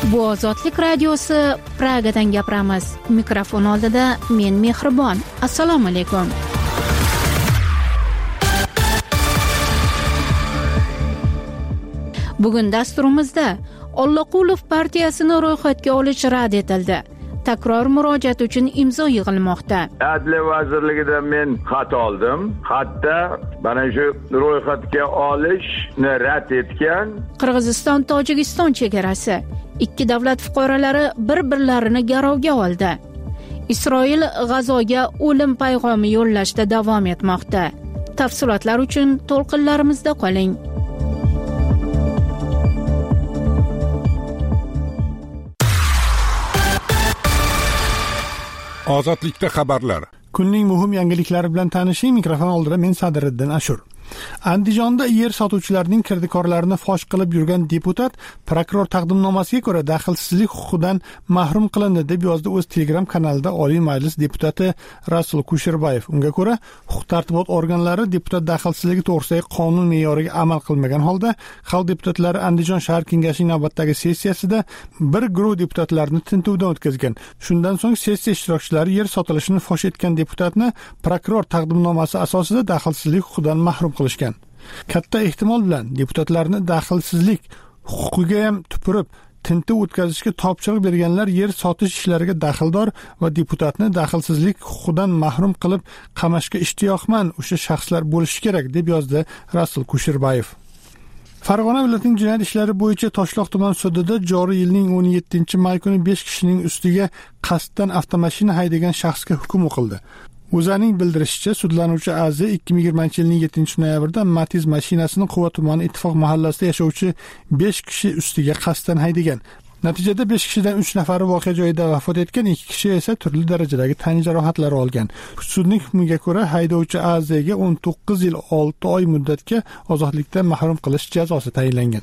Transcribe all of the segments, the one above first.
Bu Ozodlik radiosi, Pragadan gapiramiz. Mikrofon oldida men Mehribon. Assalomu alaykum. Bugun dasturimizda Ollaqulov partiyasini ro'yxatga olish rad etildi. Takror murojaat uchun imzo yig'ilmoqda. Adliya vazirligidan men xat oldim. Xatda mana shu ro'yxatga olishni rad etgan Qirg'iziston-Tojikiston chegarasi. Ikki davlat fuqarolari bir-birlarini garovga oldi. Isroil G'azoga o'lim payg'omi yo'llashda davom etmoqda. Tafsilotlar uchun to'lqinlarimizda qoling. Ozodlikda xabarlar. Kunning muhim yangiliklari bilan tanishing. Mikrofon oldida men Sadiriddin Ashur. Andijonda yer sotuvchilarining kirdikorlarini fosh qilib yurgan deputat prokuror taqdimnomasiga ko'ra daxlsizlik huquqidan mahrum qilindi deb yozdi o'z Telegram kanalida Oliy Majlis deputati Rasul Kusherbayev. Unga ko'ra, huquq-tartibot organlari deputat daxlsizligi to'g'risidagi qonun me'yoriga amal qilmagan holda Xalq deputatlari Andijon shahar kengashining navbatdagi sessiyasida bir guruh deputatlarni tintuvdan o'tkazgan. Shundan so'ng sessiya ishtirokchilari yer sotilishini fosh etgan deputatni prokuror taqdimnomasi asosida daxlsizlik huquqidan mahrum qilishgan. Katta ehtimol bilan deputatlarni daxlsizlik huquqiga ham tupurib tintuv o'tkazishga topshiriq berganlar yer sotish ishlariga daxldor va deputatni daxlsizlik huquqidan mahrum qilib qamashga ishtiyoqman o'sha shaxslar bo'lishi kerak deb yozdi Rasul Kusherbayev. Farg'ona viloyatining jinoyat ishlari bo'yicha Toshloq tuman sudida joriy yilning 17-may kuni 5 kishining ustiga qasddan avtomashina haydagan shaxsga hukm o'qildi. O'zaning bildirishicha, sudlanuvchi Azi 2020-yilning 7-noyabrda Matiz mashinasini Quva tumani Ittifoq mahallasida yashovchi 5 kishi ustiga qasddan haydagan. Natijada 5 kishidan 3 nafari voqea joyida vafot etgan, 2 kishi esa turli darajadagi tan jarohatlari olgan. Sudning hukmiga ko'ra haydovchi Aziga 19 yil 6 oy muddatga ozodlikdan mahrum qilish jazosi tayinlangan.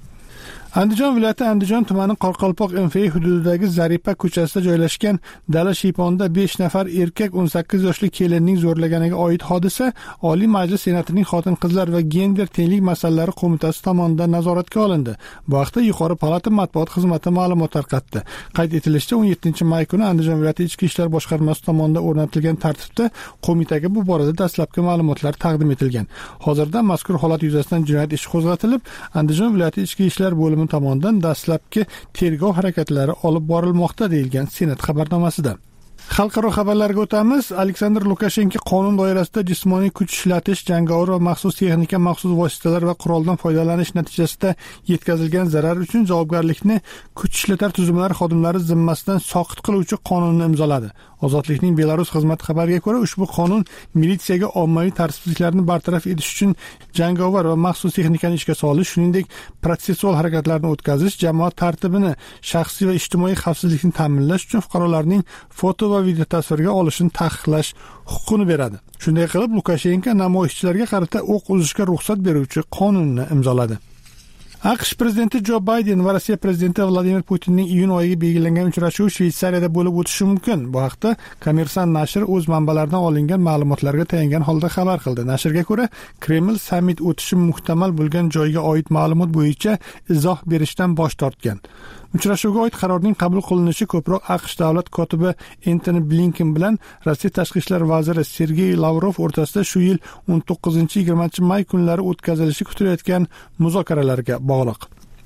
Andijon viloyati Andijon tumani Qoraqalpoq MFI hududidagi Zaripa ko'chasida joylashgan dala shiyponda 5 nafar erkak 18 yoshli kelinning zo'rlaganiga oid hodisa Oliy Majlis Senatining Xotin-qizlar va gender tenglik masalalari qo'mitasi tomonidan nazoratga olindi. Bu haqda Yuqori palata matbuot xizmati ma'lumot tarqatdi. Qayd etilishicha, 17-may kuni Andijon viloyati Ichki ishlar boshqarmasi tomonidan o'rnatilgan tartibda qo'mitaga bu borada dastlabki ma'lumotlar taqdim etilgan. Hozirda mazkur holat yuzasidan jinoyat ishi qo'zg'atilib, Andijon viloyati Ichki ishlar bo'limi tomonidan dastlabki tergov harakatlari olib borilmoqda deyilgan Senat xabarnomasida. Xalqaro xabarlarga o'tamiz. Aleksandr Lukashenko qonun doirasida jismoniy kuch ishlatish, jangovar va maxsus texnika, maxsus vositalar va quroldan foydalanish natijasida yetkazilgan zarar uchun javobgarlikni kuch ishlatar tuzumlar xodimlari zimmasidan soqit qiluvchi qonunni imzoladi. Ozodlikning Belarus xizmati xabariga ko'ra, ushbu qonun militsiyaga ommaviy tartibsizliklarni bartaraf etish uchun jangovar va maxsus texnikani ishga solish, shuningdek protsessual harakatlarni o'tkazish, jamoat tartibini, shaxsiy va ijtimoiy xavfsizlikni ta'minlash uchun fuqarolarning foto va video tasvirga olishini taqiqlash huquqini beradi. Shunday qilib, Lukashenko namoyishchilarga qarata o'q uzishga ruxsat beruvchi qonunni imzoladi. AQSh prezidenti Jo Bayden va Rossiya prezidenti Vladimir Putinning iyun oyiga belgilangan uchrashuvi Shveysariyada bo'lib o'tishi mumkin. Bu haqda Kommersant nashri o'z manbalaridan olingan ma'lumotlarga tayangan holda xabar qildi. Nashrga ko'ra, Kreml sammit o'tishi muhtamal bo'lgan joyga oid ma'lumot bo'yicha izoh berishdan bosh tortgan. Uchrashuvga oid qarorning qabul qilinishi ko'proq AQSh davlat kotibi Antony Blinken bilan Rossiya tashqi ishlar vaziri Sergey Lavrov o'rtasida shu yil 19-20 may kunlari o'tkazilishi kutilayotgan muzokaralarga bog'liq.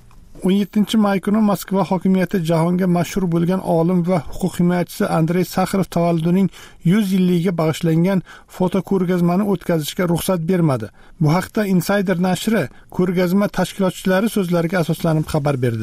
17-may kuni Moskva hokimiyati jahonga mashhur bo'lgan olim va huquq himoyachisi Andrey Sakharov tavalludining 100 yilligiga bag'ishlangan fotoko'rgazmani o'tkazishga ruxsat bermadi. Bu haqda Insider nashri ko'rgazma tashkilotchilari so'zlariga asoslanib xabar berdi.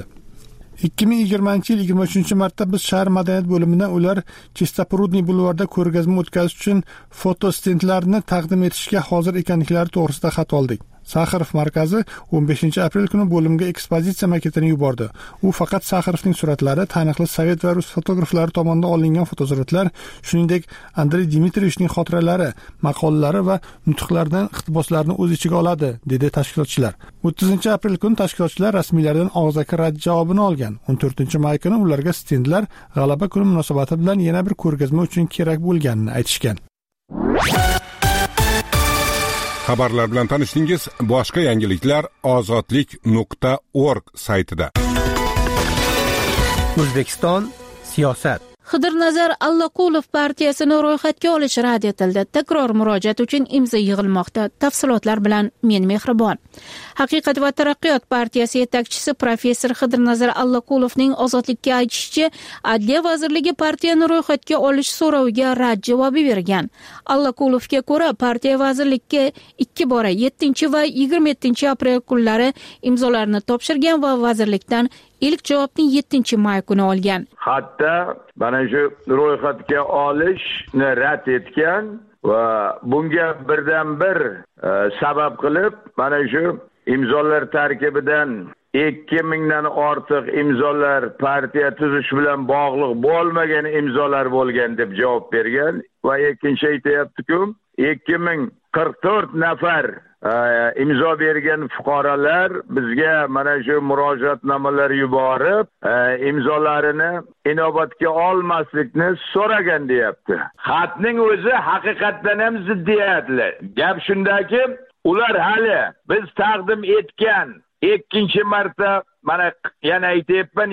2020-yil 23-martda biz shahar madaniyat bo'limidan ular Chistaprudniy bulvarida ko'rgazma o'tkazish uchun fotostendlarni taqdim etishga hozir ekanliklari to'g'risida xat oldik. Sakharov markazi 15-aprel kuni bo'limga ekspozitsiya maketini yubordi. U faqat Sakharovning suratlari, taniqli sovet va rus fotograflari tomonidan olingan fotosuratlar, shuningdek Andrey Dmitriyevichning xotiralari, maqolalari va nutqlaridan iqtiboslarni o'z ichiga oladi, dedi tashkilotchilar. 30-aprel kuni tashkilotchilar rasmiylardan og'zaki rad javobini olgan. 14-may kuni ularga stendlar G'alaba kuni munosabati bilan yana bir ko'rgazma uchun kerak bo'lganini aytishgan. Xabarlar bilan tanishdingiz. Boshqa yangiliklar ozodlik.org saytida. O'zbekiston siyosat. Xidirnazar Allaqulov partiyasini ro'yxatga olish rad etildi. Takror murojaat uchun imzo yig'ilmoqda. Tafsilotlar bilan men Mehribon. Haqiqat va taraqqiyot partiyasi yetakchisi professor Xidirnazar Allaqulovning ozodlikka aytishicha, Adliya vazirligi partiyani ro'yxatga olish so'roviga rad javobi bergan. Allaqulovga ko'ra, partiya vazirlikka 2 bora 7 va 27 aprel kunlari imzolarni topshirgan va vazirlikdan ilk javobni 7 may kuni olgan. Hatto mana shu ro'yxatga olishni rad etgan va bunga birdan bir sabab qilib mana shu imzolar tarkibidan 2000 dan ortiq imzolar partiya tuzish bilan bog'liq bo'lmagan imzolar bo'lgan deb javob bergan va ikkinchi aytayapti-ku 2044 nafar imzo bergan fuqarolar bizga mana shu murojaatnomalar yuborib imzolarini inobatga olmaslikni so'ragan deyapti. Xatning o'zi haqiqatdan ham ziddiyatli. Gap shundaki, ular hali biz taqdim etgan 2-marta mana yana aytayapman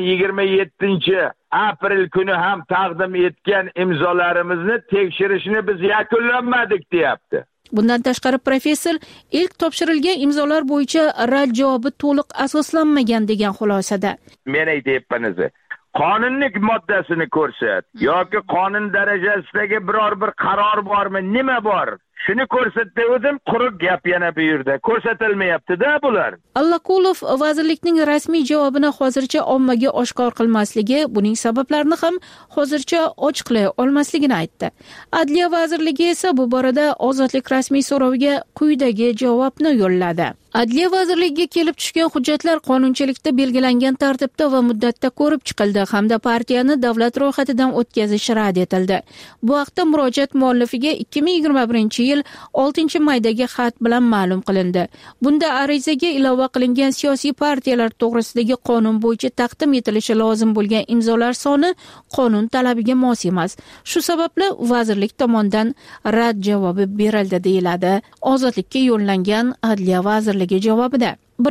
27 aprel kuni ham taqdim etgan imzolarimizni tekshirishni biz yakunlamadik deyapti. Bundan tashqari professor ilk topshirilgan imzolar bo'yicha rad javobi to'liq asoslanmagan degan xulosada. Men aytayapman, qonunlik moddasini ko'rsat yoki qonun darajasidagi biror bir qaror bormi, nima bor? Shuni ko'rsatdi o'zim, quruq gap yana bu yerda ko'rsatilmayapti-da bular. Allaqulov vazirlikning rasmiy javobini hozircha ommaga oshkor qilmasligi, buning sabablarini ham hozircha ochiqlay olmasligini aytdi. Adliya vazirligi esa bu borada ozodlik rasmiy so'roviga quyidagi javobni yo'lladi. Adliya vazirligiga kelib tushgan hujjatlar qonunchilikda belgilangan tartibda va muddatda ko'rib chiqildi hamda partiyani davlat ro'yxatidan o'tkazish rad etildi. Bu haqda murojaat muallifiga 2021-yil 6-maydagi xat bilan ma'lum qilindi. Bunda arizaga ilova qilingan siyosiy partiyalar to'g'risidagi qonun bo'yicha taqdim etilishi lozim bo'lgan imzolar soni qonun talabiga mos emas. Shu sababli vazirlik tomonidan rad javobi berildi deyiladi ozodlikka yo'llangan Adliya vazirligi javobida.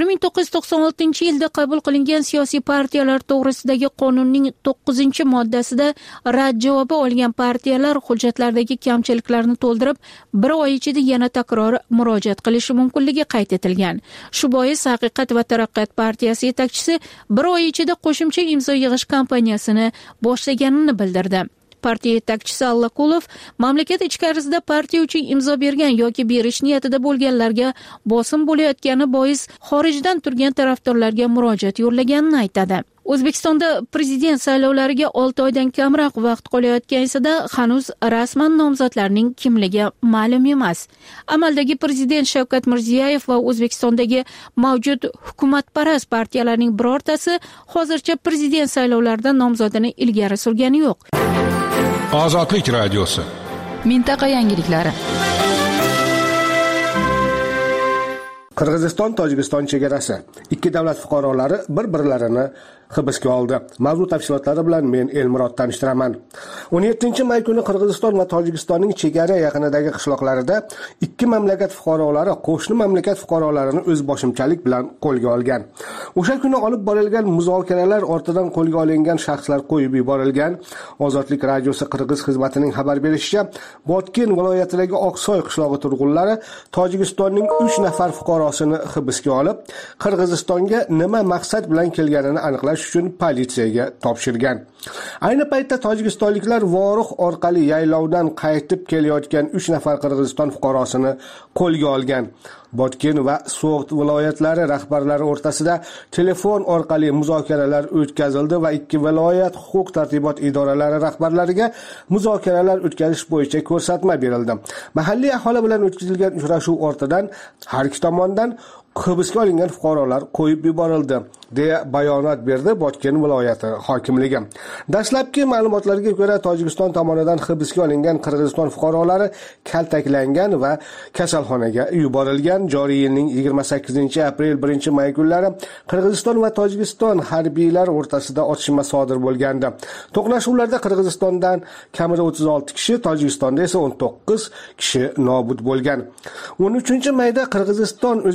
1996-yilda qabul qilingan siyosiy partiyalar to'g'risidagi qonunning 9-moddasida rad javobi olgan partiyalar hujjatlardagi kamchiliklarni to'ldirib 1 oy ichida yana takror murojaat qilishi mumkinligi qayd etilgan. Shu bois Haqiqat va taraqqiyot partiyasi yetakchisi 1 oy ichida qo'shimcha imzo yig'ish kampaniyasini boshlaganini bildirdi. Partiya yetakchisi Allaqulov mamlakat ichkarisida partiya uchun imzo bergan yoki berish niyatida bo'lganlarga bosim bo'layotgani bois xorijdan turgan tarafdorlarga murojaat yo'llaganini aytadi. O'zbekistonda prezident saylovlariga 6 oydan kamroq vaqt qolayotganida hanuz rasman nomzodlarning kimligi ma'lum emas. Amaldagi prezident Shavkat Mirziyoyev va O'zbekistondagi mavjud hukumatparast partiyalarning birortasi hozircha prezident saylovlarida nomzodini ilgari surgani yo'q. Ozodlik radiosi. Mintaqa yangiliklari. Qirg'iziston-Tojikiston chegarasi. Ikki davlat fuqarolari bir-birlarini hibsga oldi. Mavzu tafsilotlari bilan men Elmurod tanishtiraman. 17-may kuni Qirg'iziston va Tojikistonning chegara yaqinidagi qishloqlarida ikki mamlakat fuqarolari qo'shni mamlakat fuqarolarini o'zboshimchalik bilan qo'lga olgan. O'sha kuni olib borilgan muzokaralar ortidan qo'lga olingan shaxslar qo'yib yuborilgan. Ozodlik radiosi Qirg'iz xizmatining xabar berishicha, Botken viloyatidagi Oqsoy qishlog'i turg'unlari Tojikistonning 3 nafar fuqarosini hibsga olib, Qirg'izistonga nima maqsad bilan kelganini aniqlash uchun politsiyaga topshirgan. Ayni paytda tojikistonliklar Vorux orqali yaylovdan qaytib kelayotgan 3 nafar Qirg'iziston fuqarosini qo'lga olgan. Botken va So'g'd viloyatlari rahbarlari o'rtasida telefon orqali muzokaralar o'tkazildi va ikki viloyat huquq-tartibot idoralari rahbarlariga muzokaralar o'tkazish bo'yicha ko'rsatma berildi. Mahalliy aholi bilan o'tkazilgan uchrashuv ortidan har ikki tomondan hibsga olingan fuqarolar qo'yib yuborildi, deya bayonot berdi Botken viloyati hokimligi. Dastlabki ma'lumotlarga ko'ra, Tojikiston tomonidan hibsga olingan Qirg'iziston fuqarolari kaltaklangan va kasalxonaga yuborilgan. Joriy yilning 28-aprel 1-may kunlari Qirg'iziston va Tojikiston harbiylar o'rtasida otishma sodir bo'lgandi. To'qnashuvlarda Qirg'izistondan kamida 36 kishi, Tojikistonda esa 19 kishi nobud bo'lgan. 13-mayda Qirg'iziston O'zbekiston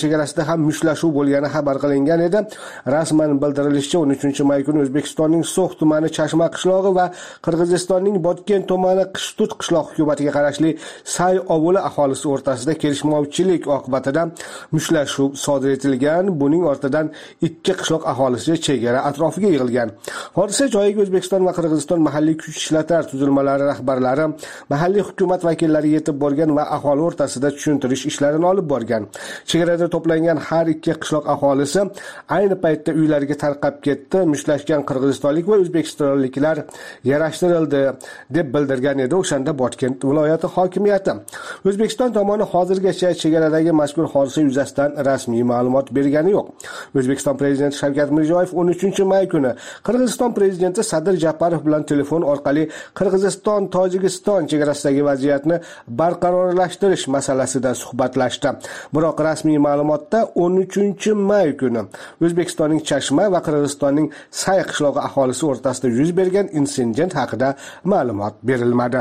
chegarasida ham mushtlashuv bo'lgani xabar qilingan edi. Rasman bildirilishicha 13-may kuni O'zbekistonning So'x tumani Chashma qishlog'i va Qirg'izistonning Botken tumani Qishtut qishloq hukumatiga qarashli Say ovuli aholisi o'rtasida kelishmovchilik oqibatida mushtlashuv sodir etilgan. Buning ortidan ikki qishloq aholisi chegara atrofiga yig'ilgan. Hodisa joyiga O'zbekiston va Qirg'iziston mahalliy kuch ishlatar tuzilmalari rahbarlari, mahalliy hukumat vakillari yetib borgan va aholi o'rtasida tushuntirish ishlarini olib borgan. Chegarada to'plangan har ikki qishloq aholisi ayni paytda uylariga tarqab ketdi. Mushlashgan qirg'izistonlik va o'zbekistonliklar yarashtirildi deb bildirgan edi o'shanda Botken viloyati hokimiyati. O'zbekiston tomoni hozirgacha chegaradagi mazkur hodisa yuzasidan rasmiy ma'lumot bergani yo'q. O'zbekiston prezidenti Shavkat Mirziyoyev 13-may kuni Qirg'iziston prezidenti Sadir Japarov bilan telefon orqali Qirg'iziston-Tojikiston chegarasidagi vaziyatni barqarorlashtirish masalasida suhbatlashdi. Biroq rasmiy ma'lumotda 13-may kuni O'zbekistonning Chashma va Qirg'izistonning Say qishlog'i aholisi o'rtasida yuz bergan insident haqida ma'lumot berilmadi.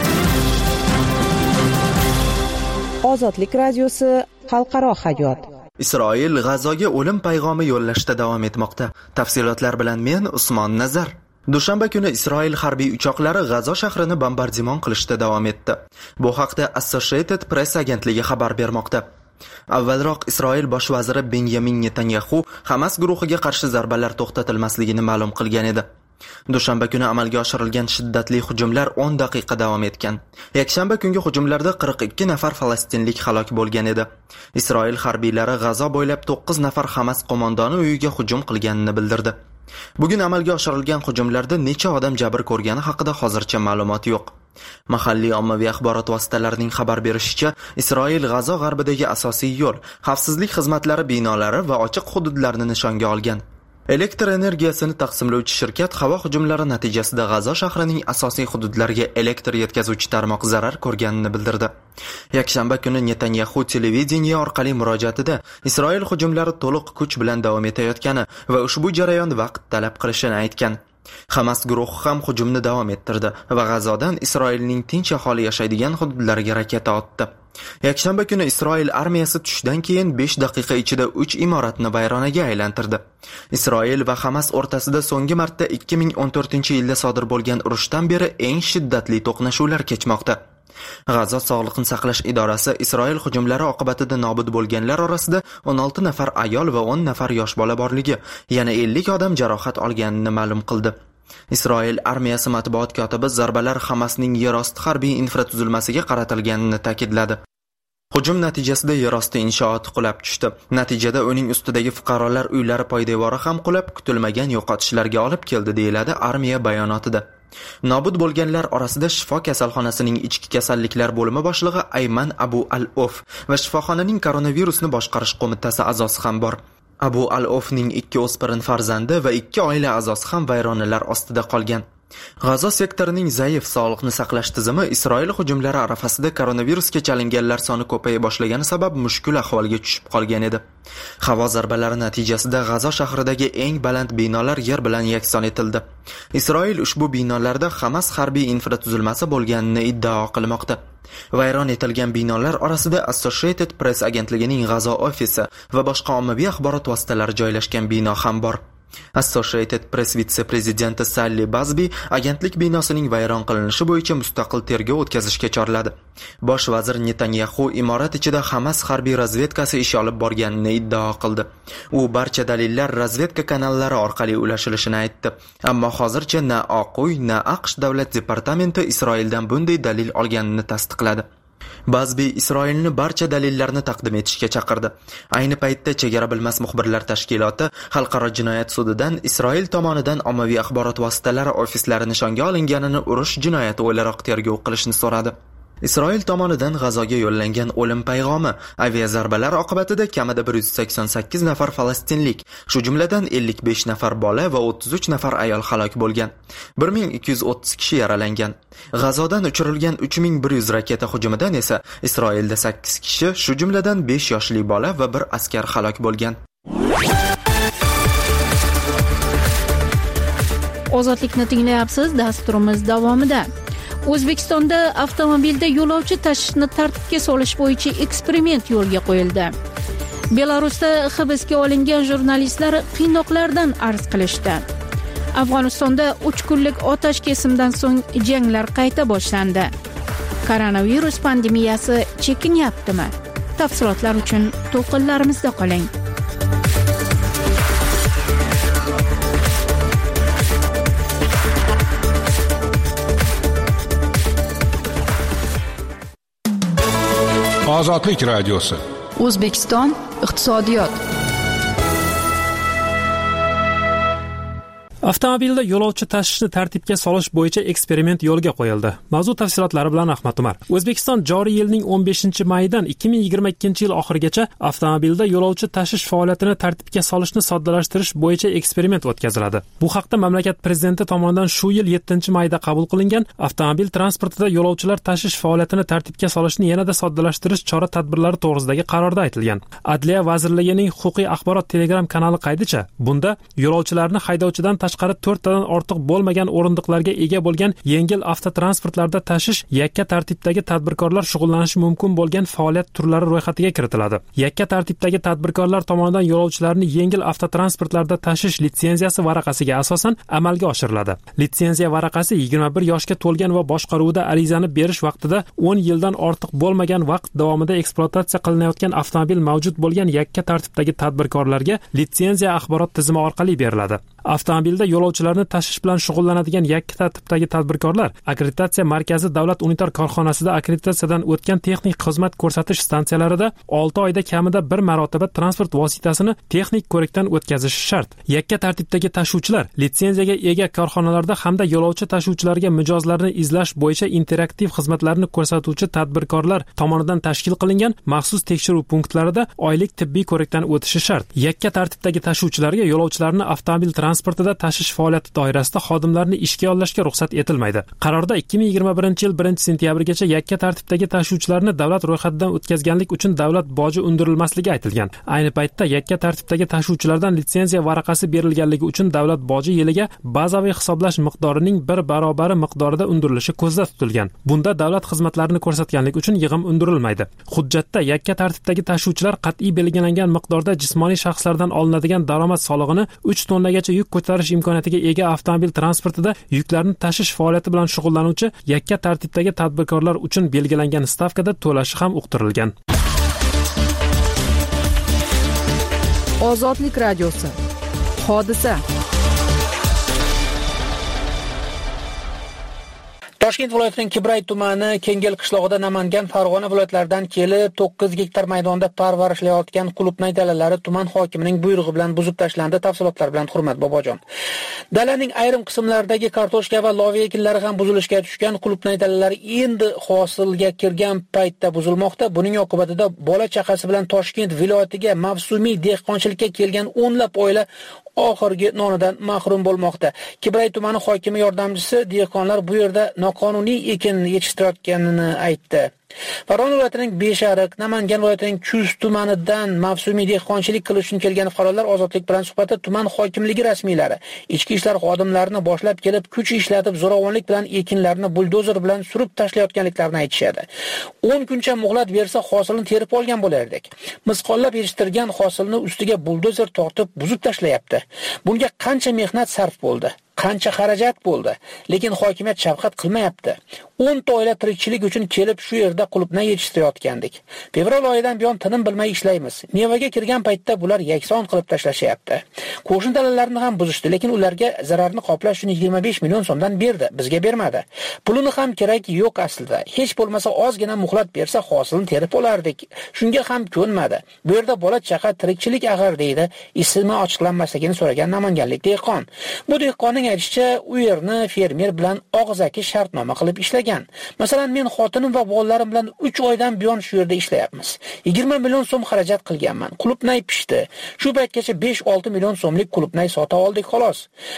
Ozodlik radiosi xalqaro hayot. Isroil G'azoga o'lim payg'omi yo'llashda davom etmoqda. Tafsilotlar bilan men Usmon Nazar. Dushanba kuni Isroil harbiy uchoqlari G'azo shahrini bombardimon qilishda davom etdi. Bu haqda Associated Press agentligi xabar bermoqda. Avvalroq Isroil bosh vaziri Benyamin Netanyahu Hamas guruhiga qarshi zarbalar to'xtatilmasligini ma'lum qilgan edi. Dushanba kuni amalga oshirilgan shiddatli hujumlar 10 daqiqa davom etgan. Yakshanba kungi hujumlarda 42 nafar falastinlik halok bo'lgan edi. Isroil harbiylari G'azo bo'ylab 9 nafar Hamas qo'mondoni uyiga hujum qilganini bildirdi. Bugun amalga oshirilgan hujumlarda necha odam jabr ko'rgani haqida hozircha ma'lumot yo'q. Mahalliy ommaviy axborot vositalarining xabar berishicha, Isroil G'azo g'arbidagi asosiy yo'l, xavfsizlik xizmatlari binolari va ochiq hududlarni nishonga olgan. Elektr energiyasini taqsimlovchi shirkat havo hujumlari natijasida G'azo shahrining asosiy hududlariga elektr yetkazuvchi tarmoq zarar ko'rganini bildirdi. Yakshanba kuni Netanyahu televideniye orqali murojaatida Isroil hujumlari to'liq kuch bilan davom etayotgani va ushbu jarayon vaqt talab qilishini aytgan. Hamas guruhi ham hujumni davom ettirdi va G'azodan Isroilning tinch aholi yashaydigan hududlariga raketa otdi. Yakshanba kuni Isroil armiyasi tushdan keyin 5 daqiqa ichida 3 imoratni vayronaga aylantirdi. Isroil va Hamas o'rtasida so'nggi marta 2014-yilda sodir bo'lgan urushdan beri eng shiddatli to'qnashuvlar kechmoqda. G'azo sog'liqni saqlash idorasi Isroil hujumlari oqibatida nobud bo'lganlar orasida 16 nafar ayol va 10 nafar yosh bola borligi, yana 50 odam jarohat olganini ma'lum qildi. Isroil armiyasi matbuot kotibi zarbalar Hamasning yerosti harbiy infratuzilmasiga qaratilganini ta'kidladi. Hujum natijasida yerosti inshooti qulab tushdi. Natijada uning ustidagi fuqarolar uylari poydevori ham qulab, kutilmagan yo'qotishlarga olib keldi, deyiladi armiya bayonotida. Nobud bo'lganlar orasida shifo kasalxonasining ichki kasalliklar bo'limi boshlig'i Ayman Abu Al-Of va shifoxonaning koronavirusni boshqarish qo'mitasi a'zosi ham bor. Abu Al-Ofning 2 o'spirin farzandi va 2 oila a'zosi ham vayronalar ostida qolgan. G'azo sektorining zaif sog'liqni saqlash tizimi Isroil hujumlari arafasida koronavirusga chalinganlar soni ko'paya boshlagani sabab mushkul ahvolga tushib qolgan edi. Havo zarbalari natijasida G'azo shahridagi eng baland binolar yer bilan yakson etildi. Isroil ushbu binolarda Hamas harbiy infratuzilmasi bo'lganini iddao qilmoqda. Vayron etilgan binolar orasida Associated Press agentligining G'azo ofisi va boshqa ommaviy axborot vositalari joylashgan bino ham bor. Associated Press vitse-prezidenti Sally Bazbi agentlik binosining vayron qilinishi bo'yicha mustaqil tergov o'tkazishga chorladi. Bosh vazir Netanyahu imorat ichida Hamas harbiy razvedkasi ish olib borganini iddao qildi. U barcha dalillar razvedka kanallari orqali ulashilishini aytdi. Ammo hozircha na Oq uy, na AQSh davlat departamenti Isroildan bunday dalil olganini tasdiqladi. Bazbi Isroilni barcha dalillarni taqdim etishga chaqirdi. Ayni paytda Chegara bilmas muxbirlar tashkiloti Xalqaro jinoyat sudidan Isroil tomonidan ommaviy axborot vositalari ofislari nishonga olinganini urush jinoyati o'laroq tergov qilishni so'radi. Isroil tomonidan G'azoga yo'llangan o'lim payg'omi aviazarbalar oqibatida kamida 188 nafar falastinlik, shu jumladan 55 nafar bola va 33 nafar ayol halok bo'lgan. 1230 kishi yaralangan. G'azodan uchirilgan 3100 raketa hujumidan esa Isroilda 8 kishi, shu jumladan 5 yoshli bola va 1 askar halok bo'lgan. Ozodlikni tinglayapsiz, dasturimiz davomida. O'zbekistonda avtomobilda yo'lovchi tashishni tartibga solish bo'yicha eksperiment yo'lga qo'yildi. Belarusda hibsga olingan jurnalistlar qiynoqlardan arz qilishdi. Afg'onistonda 3 kunlik otash kesimdan so'ng janglar qayta boshlandi. Koronavirus pandemiyasi chekinyaptimi? Tafsilotlar uchun to'lqinlarimizda qoling. Ozodlik radiosi. O'zbekiston iqtisodiyot. Avtomobilda yo'lovchi tashishni tartibga solish bo'yicha eksperiment yo'lga qo'yildi. Mavzu tafsilotlari bilan Ahmad Umar. O'zbekiston joriy yilning 15-maydan 2022-yil oxirigacha avtomobilda yo'lovchi tashish faoliyatini tartibga solishni soddalashtirish bo'yicha eksperiment o'tkaziladi. Bu haqda mamlakat prezidenti tomonidan shu yil 7-mayda qabul qilingan avtomobil transportida yo'lovchilar tashish faoliyatini tartibga solishni yanada soddalashtirish chora-tadbirlari to'g'risidagi qarorda aytilgan. Adliya vazirligining huquqiy axborot Telegram kanali qaydicha, bunda yo'lovchilarni haydovchidan tashqari 4 tadan ortiq bo'lmagan o'rindiqlarga ega bo'lgan yengil avtotransportlarda tashish yakka tartibdagi tadbirkorlar shug'ullanishi mumkin bo'lgan faoliyat turlari ro'yxatiga kiritiladi. Yakka tartibdagi tadbirkorlar tomonidan yo'lovchilarni yengil avtotransportlarda tashish litsenziyasi varaqasiga asosan amalga oshiriladi. Litsenziya varaqasi 21 yoshga to'lgan va boshqaruvda arizani berish vaqtida 10 yildan ortiq bo'lmagan vaqt davomida ekspluatatsiya qilinayotgan avtomobil mavjud bo'lgan yakka tartibdagi tadbirkorlarga litsenziya axborot tizimi orqali beriladi. Avtomobilda yo'lovchilarni tashish bilan shug'ullanadigan yakka tartibdagi tadbirkorlar akkreditatsiya markazi davlat unitar korxonasida akkreditatsiyadan o'tgan texnik xizmat ko'rsatish stansiyalarida 6 oyda kamida bir marotaba transport vositasini texnik ko'rikdan o'tkazishi shart. Yakka tartibdagi tashuvchilar litsenziyaga ega korxonalarda hamda yo'lovchi tashuvchilarga mijozlarni izlash bo'yicha interaktiv xizmatlarni ko'rsatuvchi tadbirkorlar tomonidan tashkil qilingan maxsus tekshiruv punktlarida oylik tibbiy ko'rikdan o'tishi shart. Yakka tartibdagi tashuvchilarga yo'lovchilarni avtomobil transportida tashish faoliyati doirasida xodimlarni ishga yollashga ruxsat etilmaydi. Qarorda 2021-yil 1-sentyabrgacha yakka tartibdagi tashuvchilarni davlat ro'yxatidan o'tkazganlik uchun davlat boji undirilmasligi aytilgan. Ayni paytda yakka tartibdagi tashuvchilardan litsenziya varaqasi berilganligi uchun davlat boji yiliga bazaviy hisoblash miqdorining 1 barobari miqdorida undirilishi ko'zda tutilgan. Bunda davlat xizmatlarini ko'rsatganlik uchun yig'im undirilmaydi. Hujjatda yakka tartibdagi tashuvchilar qat'iy belgilangan miqdorda jismoniy shaxslardan olinadigan daromad solig'ini 3 tonnagacha yuk ko'tarish imkoniyatiga ega avtomobil transportida yuklarni tashish faoliyati bilan shug'ullanuvchi yakka tartibdagi tadbirkorlar uchun belgilangan stavkada to'lashi ham uqtirilgan. Ozodlik radiosi. Hodisa. Toshkent viloyatining Kibray tumani Kengel qishlog'ida Namangan, Farg'ona viloyatlaridan kelib 9 gektar maydonda parvarishlayotgan qulupnay dalalari tuman hokimining buyrug'i bilan buzib tashlandi. Tafsilotlar bilan Hurmat Bobojon. Dalaning ayrim qismlaridagi kartoshka va loviya ekinlari ham buzilishga tushgan. Qulupnay dalalari endi hosilga kirgan paytda buzilmoqda. Buning oqibatida bola chaqasi bilan Toshkent viloyatiga mavsumiy dehqonchilikka kelgan o'nlab oila oxirgi nonidan mahrum bo'lmoqda. Kibray tumani hokimi yordamchisi dehqonlar bu yerda noqonuniy ekin yetishtirayotganini aytdi. Farg'ona viloyatining Beshariq, Namangan viloyatining Chust tumanidan mavsumiy dehqonchilik qilish uchun kelgan fuqarolar Ozodlik bilan suhbatda tuman hokimligi rasmiylari ichki ishlar xodimlarini boshlab kelib kuch ishlatib zo'ravonlik bilan ekinlarni buldozer bilan surib tashlayotganliklarini aytishadi. 10 kuncha muhlat bersa hosilni terib olgan bo'lardik. Misqollab yetishtirgan hosilni ustiga buldozer tortib buzib tashlayapti. Bunga qancha mehnat sarf bo'ldi? Qancha xarajat bo'ldi, lekin hokimiyat shafqat qilmayapti. 10 ta oila tirikchilik uchun kelib shu yerda qulupnay yetishtirayotgandik. Fevral oyidan buyon tinim bilmay ishlaymiz. Mevaga kirgan paytda bular yakson qilib tashlashyapti. Qo'shni dalalarni ham buzishdi, lekin ularga zararni qoplash uchun 25 million so'mdan berdi, bizga bermadi. Pulini ham kerak yo'q aslida. Hech bo'lmasa ozgina muhlat bersa hosilni terib olardik. Shunga ham ko'nmadi. Bu yerda bola chaqa tirikchilik ag'ir deydi. Ismi ochiqlanmasligini so'ragan namanganlik dehqon. Bu dehqonning aytishicha, u yerni fermer bilan og'zaki shartnoma qilib ishlagan. Masalan, men xotinim va bolalarim bilan 3 oydan buyon shu yerda ishlayapmiz. 20 million so'm xarajat qilganman. Qulupnay pishdi. Shu paytgacha 5-6 million so'mlik qulupnay sota oldik xolos.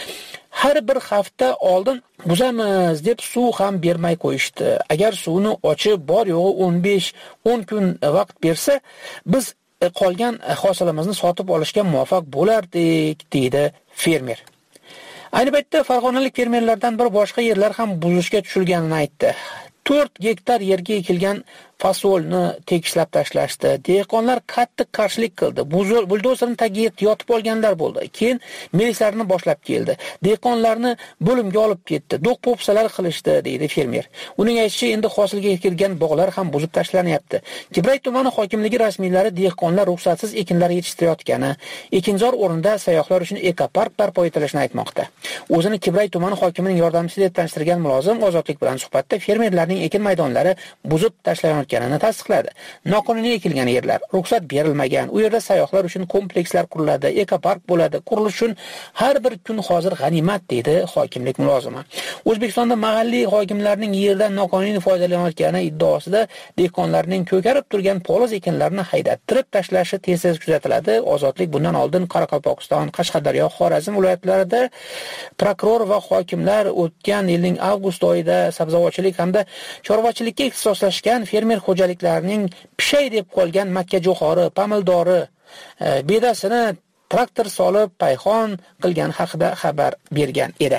Har bir hafta oldin buzamiz deb suv ham bermay qo'yishdi. Agar suvni ochib bor yo'g'i 15-10 kun vaqt bersa, biz qolgan hosilimizni sotib olishga muvaffaq bo'lardik, deydi fermer. Ayni paytda farg'onalik fermerlardan bir boshqa yerlar ham buzishga tushilganini aytdi. 4 gektar yerga ekilgan fasolni tekislab tashlashdi. Dehqonlar qattiq qarshilik qildi. Buldozerning tagiga yotib olganlar bo'ldi. Keyin milislarni boshlab keldi. Dehqonlarni bo'limga olib ketdi. Do'q-po'psalar qilishdi, deydi fermer. Uning aytishicha, endi hosilga ekilgan bog'lar ham buzib tashlanyapti. Gibray tumani hokimligi rasmiylari dehqonlar ruxsatsiz ekinlar yetishtirayotgani, ekinzor o'rnida sayyohlar uchun ekopark barpo etilishini aytmoqda. O'zini Gibray tumani hokimining yordamchisi deb tanishtirgan mulozim Ozodlik bilan suhbatda fermerlarning ekin maydonlari buzib tashlanayotganini tasdiqladi. Noqonuniy ekilgan yerlar, ruxsat berilmagan, u yerda sayyohlar uchun komplekslar quriladi, ekopark bo'ladi. Qurilish uchun har bir kun hozir g'animat, deydi hokimlik mulozimi. O'zbekistonda mahalliy hokimlarning yerdan noqonuniy foydalanayotgani iddaosida dehqonlarning ko'karib turgan poliz ekinlarni haydattirib tashlashi tez-tez kuzatiladi. Ozodlik bundan oldin Qoraqalpog'iston, Qashqadaryo, Xorazm viloyatlarida prokuror va hokimlar o'tgan yilning avgust oyida sabzavotchilik hamda chorvachilikka ixtisoslashgan fermer xo'jaliklarining pishay deb qolgan makkajo'xori, pamildori bedasini traktor solib payxon qilgan haqida xabar bergan edi.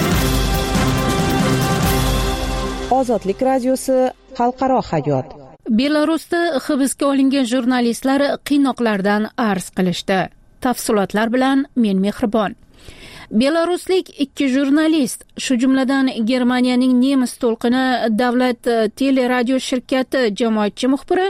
Ozodlik radiosi xalqaro hayot. Belarusda hibsga olingan jurnalistlar qiynoqlardan arz qilishdi. Tafsilotlar bilan men Mehribon. Belaruslik 2 jurnalist, shu jumladan Germaniyaning Nemis to'lqini davlat teleradio shirkati jamoatchi muxbiri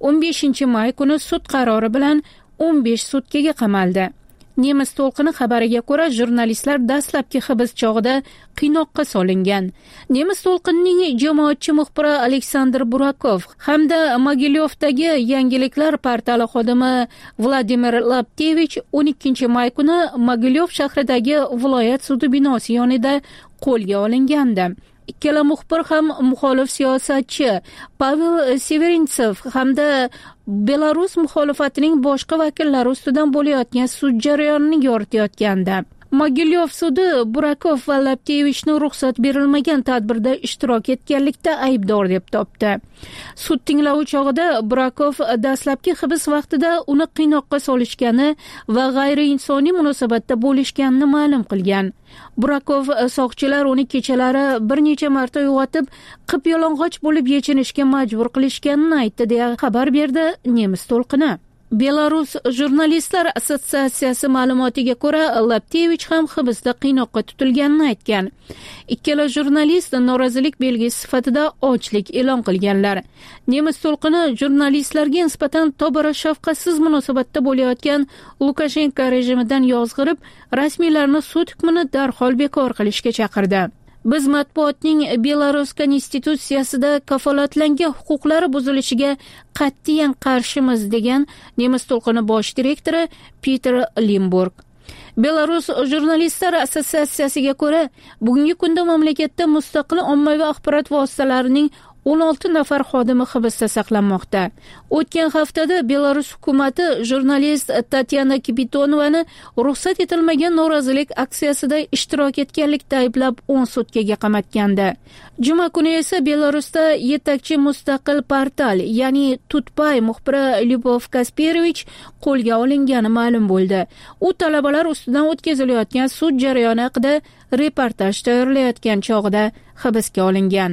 15-may kuni sud qarori bilan 15 sutkaga qamaldi. Nemis to'lqini xabariga ko'ra, jurnalistlar dastlabki hibs chog'ida qiynoqqa solingan. Nemis to'lqinining jamoatchi muxbiri Aleksandr Burakov hamda Mogilyovdagi yangiliklar portali xodimi Vladimir Laptevich 12-may kuni Mogilyov shahridagi viloyat sudi binosi yonida qo'lga olingandi. Ikkala muxbir ham muxolif siyosatchi Pavel Severintsev hamda Belarus muxolifatining boshqa vakillari ustidan bo'layotgan sud jarayonini yoritayotgandi. Mogilyov sudi Burakov va Laptevichni ruxsat berilmagan tadbirda ishtirok etganlikda aybdor deb topdi. Sud tinglovi chog'ida Burakov dastlabki hibs vaqtida uni qiynoqqa solishgani va g'ayriinsoniy munosabatda bo'lishganini ma'lum qilgan. Burakov soqchilar uni kechalari bir necha marta uyg'otib, qip-yalang'och bo'lib yechinishga majbur qilishganini aytdi, deya xabar berdi Nemis to'lqini. Belarus jurnalistlar assotsiatsiyasi ma'lumotiga ko'ra, Laptevich ham hibsda qiynoqqa tutilganini aytgan. Ikkala jurnalist norozilik belgisi sifatida ochlik e'lon qilganlar. Nemis to'lqini jurnalistlarga nisbatan tobora shafqatsiz munosabatda bo'layotgan Lukashenko rejimidan yozg'irib, rasmiylarni sud hukmini darhol bekor qilishga chaqirdi. Biz matbuotning Belarus konstitutsiyasida kafolatlangan huquqlari buzilishiga qat'iyan qarshimiz, degan Nemis to'lqini bosh direktori Peter Limburg. Belarus jurnalistlar assotsiatsiyasiga ko'ra, bugungi kunda mamlakatda mustaqil ommaviy axborot vositalarining 16 nafar xodimi hibsda saqlanmoqda. O'tgan haftada Belarus hukumati jurnalist Tatyana Kipitonovani ruxsat etilmagan norozilik aksiyasida ishtirok etganlikda ayblab 10 sutkaga qamatgandi. Juma kuni esa Belarusda yetakchi mustaqil portal, ya'ni Tutpay muxbiri Lyubov Kasperovich qo'lga olingani ma'lum bo'ldi. U talabalar ustidan o'tkazilayotgan sud jarayoni haqida reportaj tayyorlayotgan chog'ida hibsga olingan.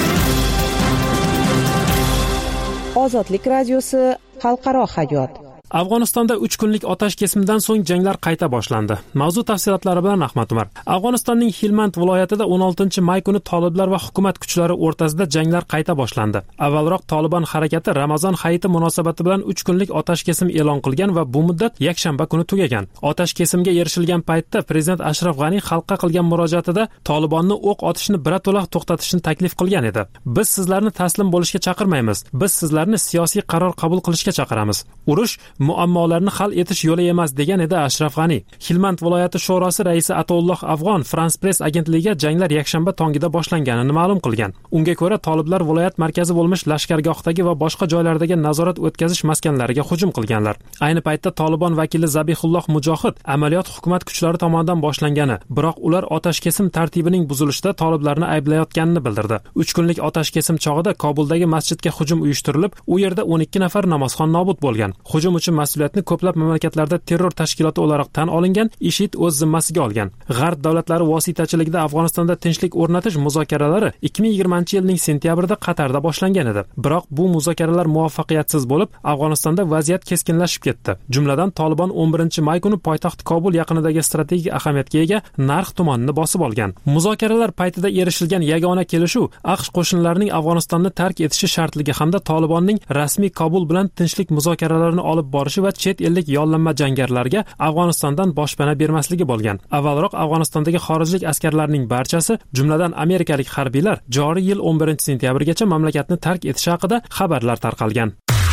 Ozodlik radiosi xalqaro hayot. Afg'onistonda 3 kunlik otash kesimdan so'ng janglar qayta boshlandi. Mavzu tafsilotlari bilan Ahmad Umar. Afg'onistonning Hilmand viloyatida 16-may kuni toliblar va hukumat kuchlari o'rtasida janglar qayta boshlandi. Avvalroq Taliban harakati Ramazon hayiti munosabati bilan 3 kunlik otash kesim e'lon qilgan va bu muddat yakshanba kuni tugagan. Otash kesimga erishilgan paytda prezident Ashraf G'ani xalqqa qilgan murojaatida Tolibonni o'q otishni birato'la to'xtatishni taklif qilgan edi. Biz sizlarni taslim bo'lishga chaqirmaymiz. Biz sizlarni siyosiy qaror qabul qilishga chaqiramiz. Urush muammolarni hal etish yo'li emas, degan edi Ashraf G'ani. Hilmand viloyati sho'rosi raisi Atolloh Afg'on France Press agentligiga janglar yakshanba tongida boshlanganini ma'lum qilgan. Unga ko'ra, toliblar viloyat markazi bo'lmish lashkargohdagi va boshqa joylardagi nazorat o'tkazish maskanlariga hujum qilganlar. Ayni paytda Tolibon vakili Zabihulloh Mujohid amaliyot hukumat kuchlari tomonidan boshlangani, biroq ular otash kesim tartibining buzilishida toliblarni ayblayotganini bildirdi. 3 kunlik otash kesim chog'ida Kobuldagi masjidga hujum uyushtirilib, u yerda 12 nafar namozxon nobud bo'lgan. Hujum uchun bo'yicha mas'uliyatni ko'plab mamlakatlarda terror tashkiloti o'laroq tan olingan IShID o'z zimmasiga olgan. G'arb davlatlari vositachiligida Afg'onistonda tinchlik o'rnatish muzokaralari 2020-yilning sentyabrida Qatarda boshlangan edi. Biroq bu muzokaralar muvaffaqiyatsiz bo'lib, Afg'onistonda vaziyat keskinlashib ketdi. Jumladan Taliban 11-may kuni poytaxt Kobul yaqinidagi strategik ahamiyatga ega Narx tumanini bosib olgan. Muzokaralar paytida erishilgan yagona kelishuv AQSh qo'shinlarining Afg'onistonni tark etishi shartligi hamda Talibanning rasmiy Kobul bilan tinchlik muzokaralarini olib borishi va chet ellik yollanma jangarilarga Afg'onistondan boshpana bermasligi bo'lgan. Avvalroq Afg'onistondagi xorijlik askarlarning barchasi, jumladan amerikalik harbiylar joriy yil 11-sentyabrgacha mamlakatni tark etishi haqida xabarlar tarqalgan.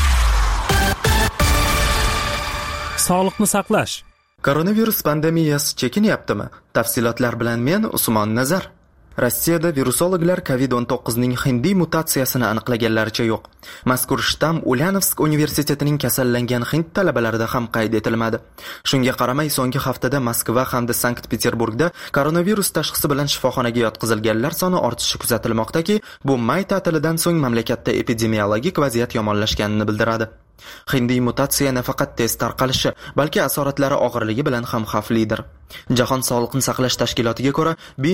Sog'liqni saqlash. Koronavirus pandemiyasi chekinyaptimi? Tafsilotlar bilan men Usmon Nazar. Rossiyada virusologlar COVID-19 ning hindiy mutatsiyasini aniqlaganlaricha yo'q. Mazkur shtamm Ulyanovsk universitetining kasallangan hind talabalarida ham qayd etilmadi. Shunga qaramay, so'nggi haftada Moskva hamda Sankt-Peterburgda koronavirus tashxisi bilan shifoxonaga yotqizilganlar soni ortishi kuzatilmoqdaki, bu may ta'tilidan so'ng mamlakatda epidemiologik vaziyat yomonlashganini bildiradi. Hindiy mutatsiya nafaqat tez tarqalishi, balki asoratlari og'irligi bilan ham xavflidir. Jahon Sog'liqni saqlash tashkilotiga ko'ra,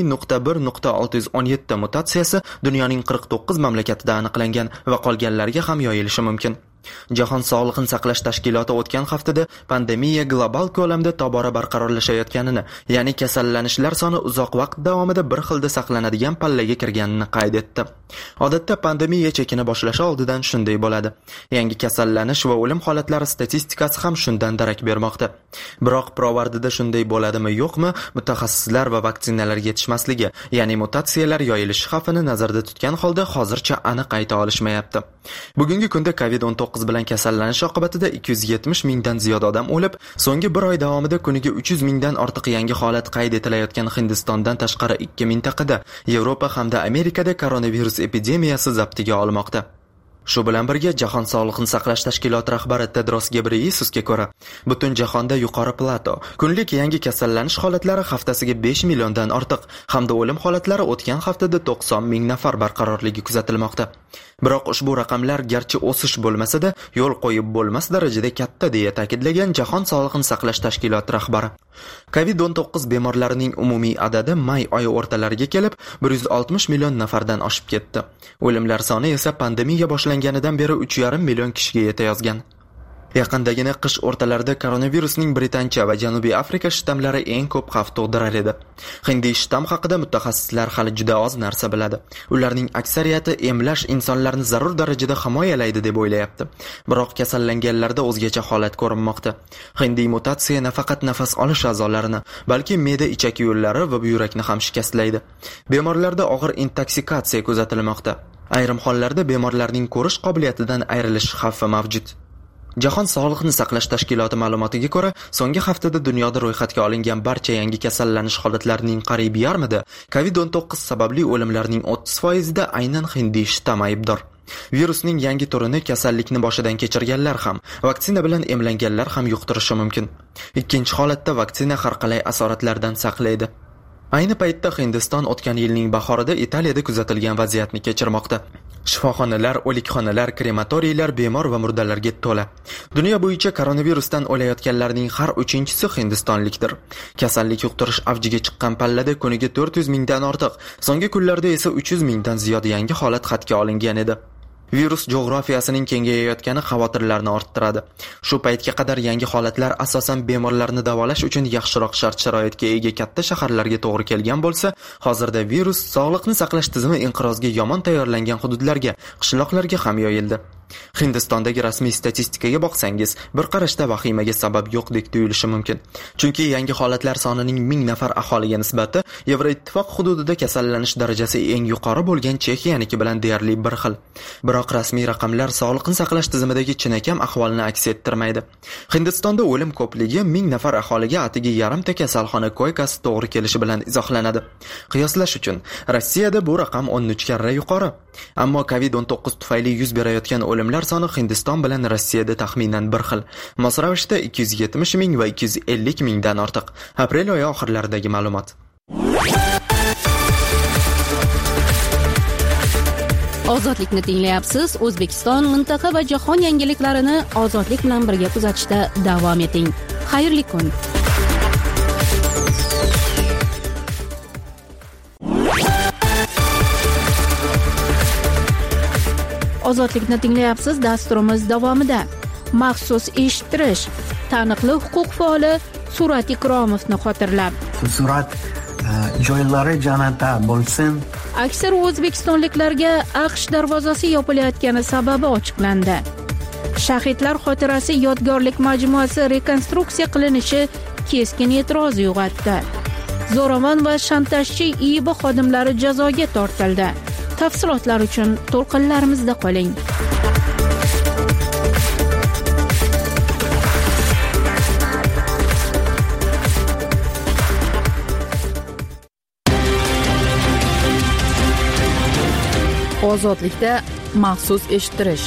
B.1.617 mutatsiyasi dunyoning 49 mamlakatida aniqlangan va qolganlarga ham yoyilishi mumkin. Jahon Sog'liqni saqlash tashkiloti o'tgan haftada pandemiya global ko'lamda tobora barqarorlashayotganini, ya'ni kasallanishlar soni uzoq vaqt davomida bir xilda saqlanadigan pallaga kirganini qayd etdi. Odatda pandemiya chekini boshlashi oldidan shunday bo'ladi. Yangi kasallanish va o'lim holatlari statistikasi ham shundan darak bermoqda. Biroq pirovardida shunday bo'ladimi yo'qmi, mutaxassislar va vaksinalarga yetishmasligi, ya'ni mutatsiyalar yoyilishi xavfini nazarda tutgan holda hozircha aniq ayta olishmayapti. Bugungi kunda COVID-19 bilan kasallanish oqibatida 270 mingdan ziyod odam o'lib, so'nggi bir oy davomida kuniga 300 mingdan ortiq yangi holat qayd etilayotgan Hindistondan tashqari 2 mintaqada, Yevropa hamda Amerikada koronavirus epidemiyasi zaptiga olmoqda. Shu bilan birga Jahon Sog'liqni saqlash tashkiloti rahbari Tedros Ghebreyesusga ko'ra, butun jahonda yuqori plato, kunlik yangi kasallanish holatlari haftasiga 5 milliondan ortiq hamda o'lim holatlari o'tgan haftada 90 ming nafar barqarorligi kuzatilmoqda. Biroq ushbu raqamlar garchi o'sish bo'lmasa-da, yo'l qo'yib bo'lmas darajada katta deya ta'kidlagan Jahon Sog'liqni saqlash tashkiloti rahbari. COVID-19 bemorlarining umumiy adadi may oyi o'rtalariga kelib 160 million nafardan oshib ketdi. O'limlar soni esa pandemiya boshlanganidan beri 3,5 million kishiga yetayozgan. Yaqindagina qish o'rtalarida koronavirusning Britaniya va Janubiy Afrika shtammlari eng ko'p xavf tug'dirar edi. Hindiy shtamm haqida mutaxassislar hali juda oz narsa biladi. Ularning aksariyati emlash insonlarni zarur darajada himoyalaydi deb o'ylayapti. Biroq kasallanganlarda o'zgacha holat ko'rinmoqda. Hindiy mutatsiya nafaqat nafas olish a'zolarini, balki me'da-ichak yo'llari va buyrakni ham shikastlaydi. Bemorlarda og'ir intoksikatsiya kuzatilmoqda. Ayrim hollarda bemorlarning ko'rish qobiliyatidan ayrilish xavfi mavjud. Jahon Sog'liqni saqlash tashkiloti ma'lumotiga ko'ra, so'nggi haftada dunyoda ro'yxatga olingan barcha yangi kasallanish holatlarining qariyb yarmida COVID-19 sababli o'limlarning 30%da aynan hindiy shtamm aybdor. Virusning yangi turini kasallikni boshidan kechirganlar ham, vaksina bilan emlanganlar ham yuqtirishi mumkin. Ikkinchi holatda vaksina har qalay asoratlardan saqlaydi. Ayni paytda Hindiston o'tgan yilning bahorida Italiyada kuzatilgan vaziyatni kechirmoqda. Shifoxonalar, o'likxonalar, krematoriylar bemor va murdalarga to'la. Dunyo bo'yicha koronavirusdan o'layotganlarning har 3-chisi hindistonlikdir. Kasallik yuqtirish avjiga chiqqan pallada kuniga 400 mingdan ortiq, so'nggi kunlarda esa 300 mingdan ziyod yangi holat xatga olingan edi. Virus geografiyasining kengayayotgani xavotirlarni orttiradi. Shu paytga qadar yangi holatlar asosan bemorlarni davolash uchun yaxshiroq shart-sharoitga ega katta shaharlarga to'g'ri kelgan bo'lsa, hozirda virus sog'liqni saqlash tizimi inqirozga yomon tayyorlangan hududlarga, qishloqlarga ham yoyildi. Hindistondagi rasmiy statistikaga boqsangiz, bir qarashda vahimaga sabab yo'qdek tuyulishi mumkin. Chunki yangi holatlar sonining 1000 nafar aholiga nisbati Yevroittifoq hududida kasallanish darajasi eng yuqori bo'lgan Chexiyaniki bilan deyarli bir xil. Biroq rasmiy raqamlar sog'liqni saqlash tizimidagi chinakam ahvolni aks ettirmaydi. Hindistonda o'lim ko'pligi 1000 nafar aholiga atigi yarimta kasalxona koykasi to'g'ri kelishi bilan izohlanadi. Qiyoslash uchun Rossiyada bu raqam 13 karra yuqori. Ammo COVID-19 tufayli yuz berayotgan o'limlar soni Hindiston bilan Rossiyada taxminan bir xil. Mos ravishda 270 ming va 250 mingdan ortiq. Aprel oyi oxirlaridagi ma'lumot. Ozodlikni tinglayapsiz. O'zbekiston, mintaqa va jahon yangiliklarini ozodlik bilan birga kuzatishda davom eting. Xayrli kun. Ozodlikni tinglayapsiz. Dasturimiz davomida maxsus eshittirish, taniqli huquq faoli Surat Ikromovni xotirlab. Surat joylari jannatda bo'lsin. Aksar o'zbekistonliklarga AQSh darvozasi yopilayotgani sababi ochiqlandi. Shahidlar xotirasi yodgorlik majmuasi rekonstruksiya qilinishi keskin e'tiroz uyg'otdi. Zo'ravon va shantajchi IIB xodimlari jazoga tortildi. Tafsilotlar uchun to'lqinlarimizda qoling. Ozodlikda maxsus eshittirish.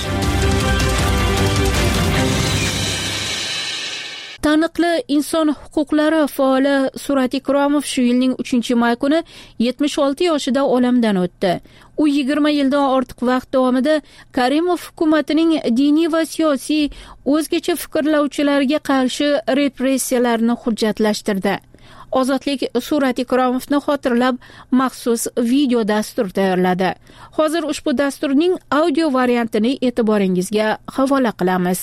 Taniqli inson huquqlari faoli Surat Ikromov shu yilning 3-may kuni 76 yoshida olamdan o'tdi. U 20 yildan ortiq vaqt davomida Karimov hukumatining diniy va siyosiy o'zgacha fikrlovchilarga qarshi repressiyalarni hujjatlashtirdi. Ozodlik Surat Ikromovni xotirlab maxsus video dastur tayyorladi. Hozir ushbu dasturning audio variantini e'tiboringizga havola qilamiz.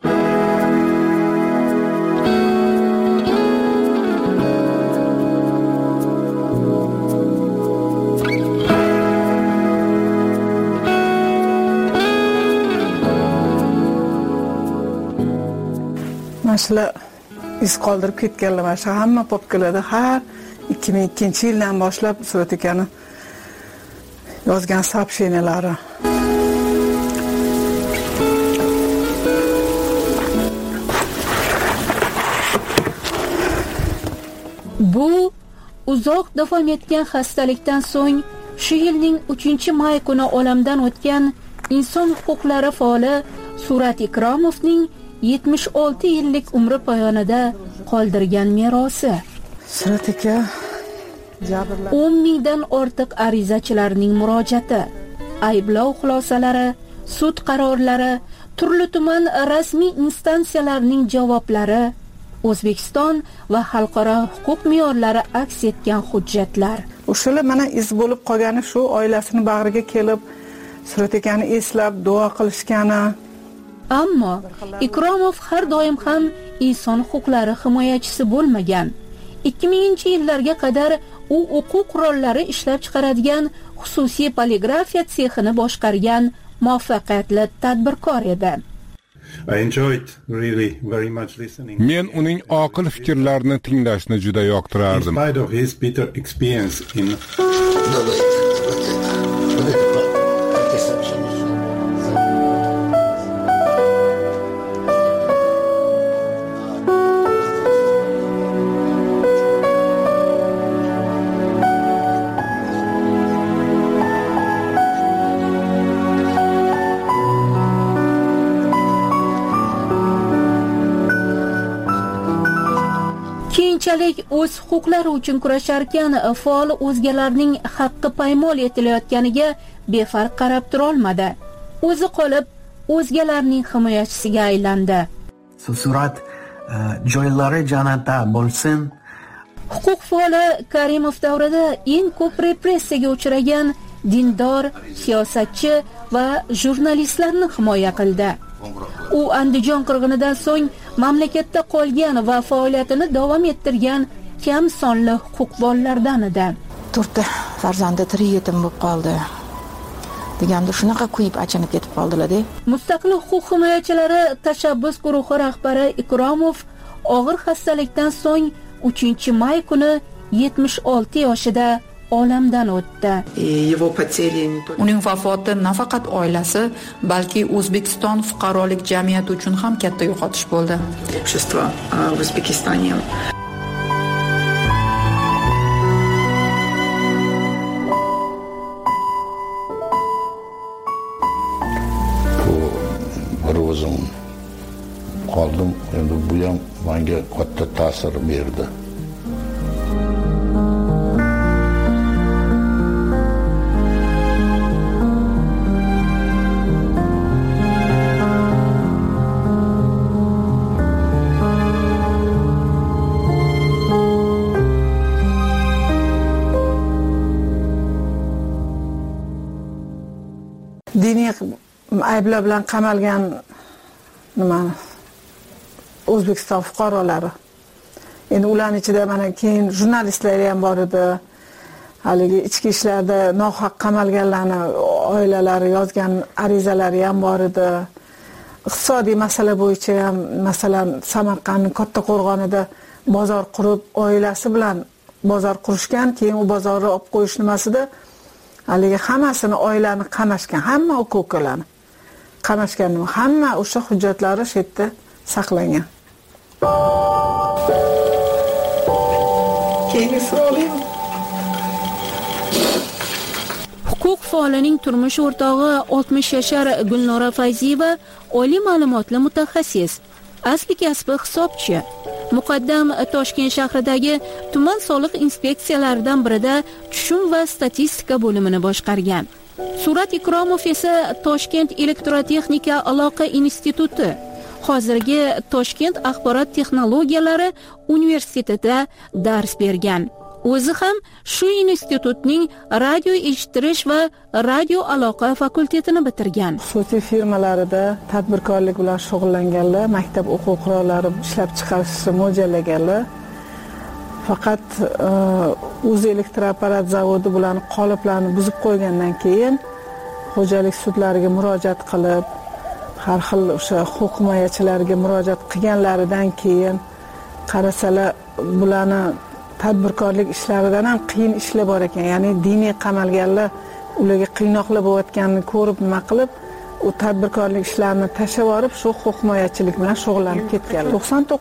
Masala iz qoldirib ketganlar mana shu hamma popkalarda har 2002-yildan boshlab Surat akani yozgan сообщениялari. Bu uzoq davom etgan xastalikdan so'ng shu yilning 3-may kuni olamdan o'tgan inson huquqlari faoli Surat Ikromovning 76 yillik umri poyonida qoldirgan merosi. Surat aka 10 mingdan ortiq arizachilarning murojaati, ayblov xulosalari, sud qarorlari, turli tuman rasmiy instansiyalarning javoblari, O'zbekiston va xalqaro huquq me'yorlari aks etgan hujjatlar. O'shalar mana iz bo'lib qolgani shu, oilasini bag'riga kelib Surat akani eslab duo qilishgani. Ammo Ikromov har doim ham inson huquqlari himoyachisi bo'lmagan. 2000-yillarga qadar u o'quv qurollari ishlab chiqaradigan xususiy poligrafiya sexini boshqargan muvaffaqiyatli tadbirkor edi. Men uning oqil fikrlarini tinglashni juda yoqtirardim. Keyinchalik o'z huquqlari uchun kurasharkan faol o'zgalarning haqqi paymol etilayotganiga befarq qarab tura olmadi. O'zi qolib, o'zgalarning himoyachisiga aylandi. Surat joylari jannatda bo'lsin. Huquq faoli Karimov davrida eng ko'p repressiyaga uchragan dindor, siyosatchi va jurnalistlarni himoya qildi. U Andijon qirg'inidan so'ng mamlakatda qolgan va faoliyatini davom ettirgan kam sonli huquqbonlardan edi. 4 farzandi tirik yetim bo'lib qoldi. Deganda shunaqa kuyib achinib ketib qoldilar-da. Mustaqil huquq himoyachilari tashabbus guruhi rahbari Ikromov og'ir xastalikdan so'ng 3-may kuni 76 yoshida olamdan o'tdi. Uning vafoti nafaqat oilasi, balki O'zbekiston fuqarolik jamiyati uchun ham katta yo'qotish bo'ldi. Общество в Узбекистане. Bir o'zim qoldim, endi bu ham menga katta ta'sir berdi. diniy ayblar bilan qamalgan O'zbekiston fuqarolari. Endi ularning ichida mana keyin jurnalistlar ham bor edi. Haligi ichki ishlarda nohaq qamalganlarni oilalari yozgan arizalari ham bor edi. Iqtisodiy masala bo'yicha ham, masalan, Samarqandning Kattaqo'rg'onida bozor qurib, oilasi bilan bozor qurishgan, keyin u bozorni olib qo'yish nimasida haligi hammasini oilani qamashgan, hamma uka-ukalarni qamashgan, hamma o'sha hujjatlari shu yerda saqlangan. Keyingi savolim. Huquq faolining turmush o'rtog'i 60 yashar Gulnora Fayziyeva oliy ma'lumotli mutaxassis, asli kasbi hisobchi. Muqaddam Toshkent shahridagi tuman soliq inspeksiyalaridan birida tushum va statistika bo'limini boshqargan. Surat Ikromov esa Toshkent elektrotexnika aloqa instituti, hozirgi Toshkent axborot texnologiyalari universitetida dars bergan. O'zi ham shu institutning radio eshittirish va radio aloqa fakultetini bitirgan. Xususiy firmalarida tadbirkorlik bilan shug'ullanganlar, maktab o'quv qurollari ishlab chiqarishni mo'ljallaganlar. Faqat o'z elektroapparat zavodi bilan qoliplarni buzib qo'ygandan keyin xo'jalik sudlariga murojaat qilib, har xil o'sha huquq himoyachilariga murojaat qilganlaridan keyin qarasalar bularni tadbirkorlik ishlaridan ham qiyin ishlar bor ekan. Ya'ni diniy qamalganlar ularga qiynoqlar bo'layotganini ko'rib nima qilib, u tadbirkorlik ishlarini tashlab yorib, shu huquq himoyachilik bilan shug'ullanib ketganlar.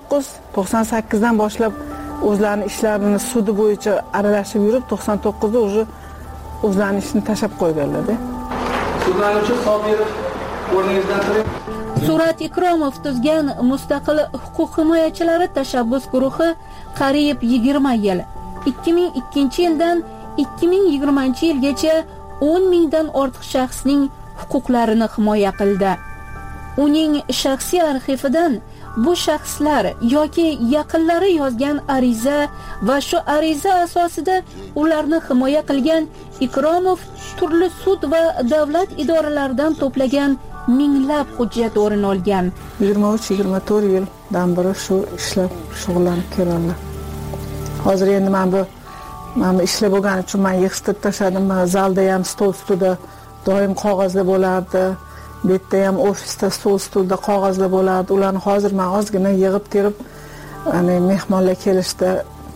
99-98 dan boshlab o'zlarining ishlarini sudi bo'yicha aralashib yurib, 99 da o'zlarining ishini tashlab qo'yganlar-da. Sudlanuvchi Sobirov o'rningizdan turing. Surat Ikromov tuzgan mustaqil huquq himoyachilari tashabbus guruhi qariyb 20 yil, 2002-yildan 2020-yilgacha 10 mingdan ortiq shaxsning huquqlarini himoya qildi. Uning shaxsiy arxividan bu shaxslar yoki yaqinlari yozgan ariza va shu ariza asosida ularni himoya qilgan Ikromov turli sud va davlat idoralaridan to'plagan minglab hujjat o'rin olgan. 23-24 yildan beri shu ishlab shug'ullanib kelganlar. Hozir endi men bu ishlab bo'lgani uchun men yig'ishtirib tashladim. Zalda ham stol ustida doim qog'ozlar bo'lardi. Bu yerda ham ofisda stol ustida qog'ozlar bo'lardi. Ularni hozir men ozgina yig'ib terib, ya'ni mehmonlar kelishda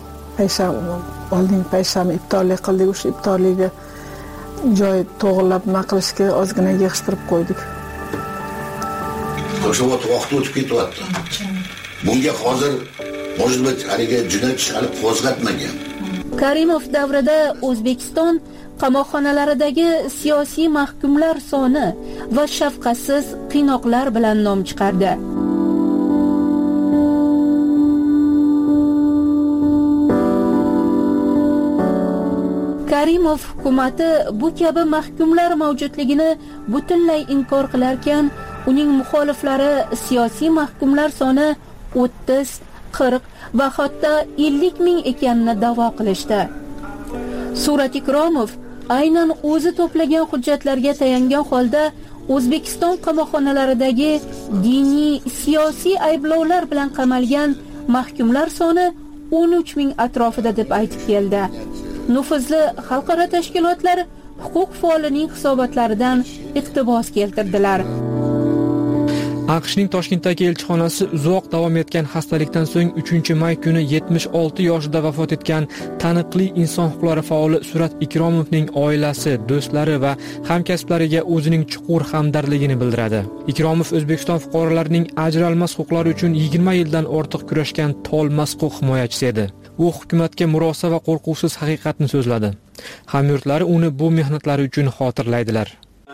payshanba iftorlik qildik. O'sha iftorlikka joy to'g'irlab nima qilishga ozgina yig'ishtirib qo'ydik. O'sha vaqt o'tib ketyapti. Bunga hozir Mojibet haliga jinoyat ishi olib qo'zg'atmagan. Karimov davrida O'zbekiston qamoqxonalaridagi siyosiy mahkumlar soni va shafqatsiz qiynoqlar bilan nom chiqardi. Karimov hukumatı bu kabi mahkumlar mavjudligini butunlay inkor qilarkan, uning muxoliflari siyosiy mahkumlar soni 30, 40 va hatto 50 ming ekanini da'vo qilishdi. Surat Ikromov aynan o'zi to'plagan hujjatlarga tayangan holda O'zbekiston qamoqxonalaridagi diniy, siyosiy ayblovlar bilan qamalgan mahkumlar soni 13 ming atrofida deb aytib keldi. Nufuzli xalqaro tashkilotlar huquq faolining hisobotlaridan iqtibos keltirdilar. AQShning Toshkentdagi elchixonasi uzoq davom etgan xastalikdan so'ng 3-may kuni 76 yoshida vafot etgan taniqli inson huquqlari faoli Surat Ikromovning oilasi, do'stlari va hamkasblariga o'zining chuqur hamdardligini bildiradi. Ikromov O'zbekiston fuqarolarining ajralmas huquqlari uchun 20 yildan ortiq kurashgan tolmas huquq himoyachisi edi. U hukumatga murosa va qo'rquvsiz haqiqatni so'zladi. Hamyurtlari uni bu mehnatlari uchun xotirlaydilar.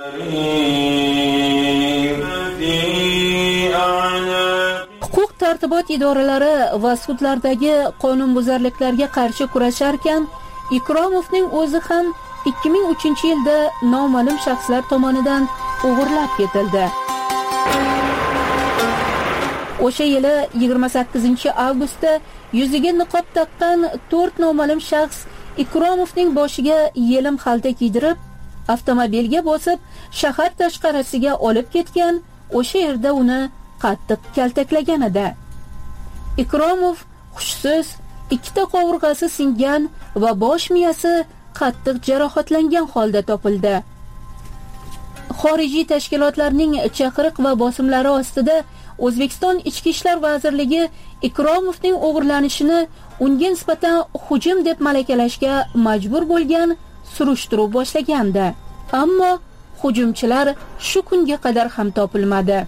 Huquq tartibot idoralari va sudlardagi qonunbuzarliklarga qarshi kurasharkan, Ikromovning o'zi ham 2003-yilda noma'lum shaxslar tomonidan o'g'irlab ketildi. O'sha yili 28-avgustda yuziga niqob taqqan 4 noma'lum shaxs Ikromovning boshiga yelim xalta kiydirib, avtomobilga bosib shahar tashqarisiga olib ketgan, o'sha yerda uni qattiq kaltaklagan edi. Ikromov hushsiz, ikkita qovurg'asi singan va bosh miyasi qattiq jarohatlangan holda topildi. Xorijiy tashkilotlarning chaqiriq va bosimlari ostida O'zbekiston Ichki ishlar vazirligi Ikromovning o'g'irlanishini unga nisbatan hujum deb malakalashga majbur bo'lgan, surishtiruv boshlagandi. Ammo hujumchilar shu kunga qadar ham topilmadi.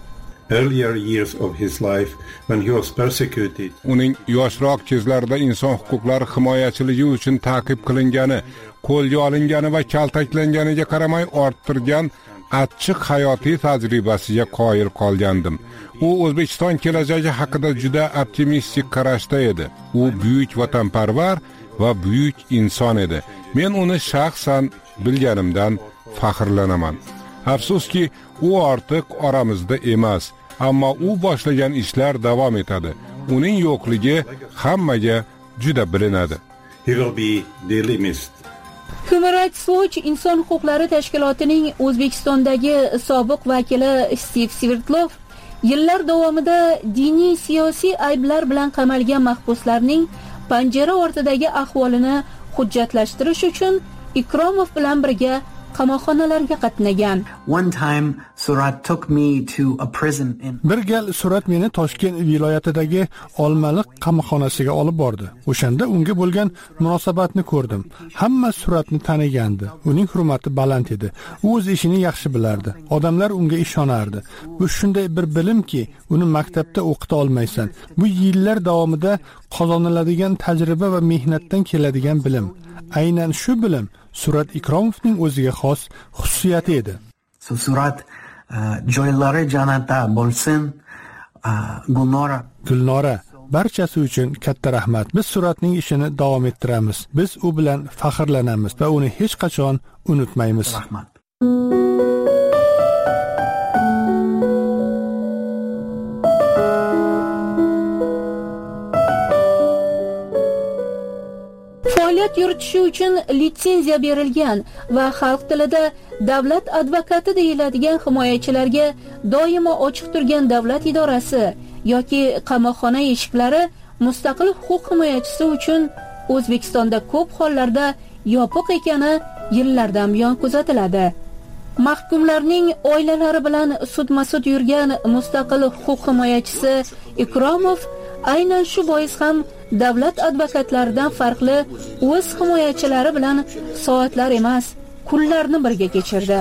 Uning yoshroq kezlarida inson huquqlari himoyachiligi uchun ta'qib qilingani, qo'lga olingani va kaltaklanganiga qaramay orttirgan achchiq hayotiy tajribasiga qoyil qolgandim. U O'zbekiston kelajagi haqida juda optimistik qarashda edi. U buyuk vatanparvar va buyuk inson edi. Men uni shaxsan bilganimdan faxrlanaman. Afsuski, u ortiq oramizda emas, ammo u boshlagan ishlar davom etadi. Uning yo'qligi hammaga juda bilinadi. He will be dearly missed. Human Rights Watch inson huquqlari tashkilotining O'zbekistondagi sobiq vakili Steve Svertlov yillar davomida diniy siyosiy ayblar bilan qamalgan mahbuslarning panjara ortidagi ahvolini hujjatlashtirish uchun Ikromov bilan birga qamoqxonalarga qatnagan. Bir gal Surat meni Toshkent viloyatidagi Olmaliq qamoqxonasiga olib bordi. O'shanda unga bo'lgan munosabatni ko'rdim. Hamma Suratni tanigandi. Uning hurmati baland edi. U o'z ishini yaxshi bilardi. Odamlar unga ishonardi. Bu shunday bir bilimki, uni maktabda o'qita olmaysan. Bu yillar davomida qozoniladigan tajriba va mehnatdan keladigan bilim. Aynan shu bilim Surat Ikromovning o'ziga xos xususiyati edi. Surat joylari jannatda bo'lsin. Gulnora, barchasi uchun katta rahmat. Biz Suratning ishini davom ettiramiz. Biz u bilan faxrlanamiz va uni hech qachon unutmaymiz. Rahmat. Faoliyat yuritishi uchun litsenziya berilgan va xalq tilida davlat advokati deyiladigan himoyachilarga doimo ochiq turgan davlat idorasi yoki qamoqxona eshiklari mustaqil huquq himoyachisi uchun O'zbekistonda ko'p hollarda yopiq ekani yillardan buyon kuzatiladi. Mahkumlarning oilalari bilan sudma-sud yurgan mustaqil huquq himoyachisi Ikromov aynan shu bois ham davlat advokatlaridan farqli o'z himoyachilari bilan soatlar emas, kunlarni birga kechirdi.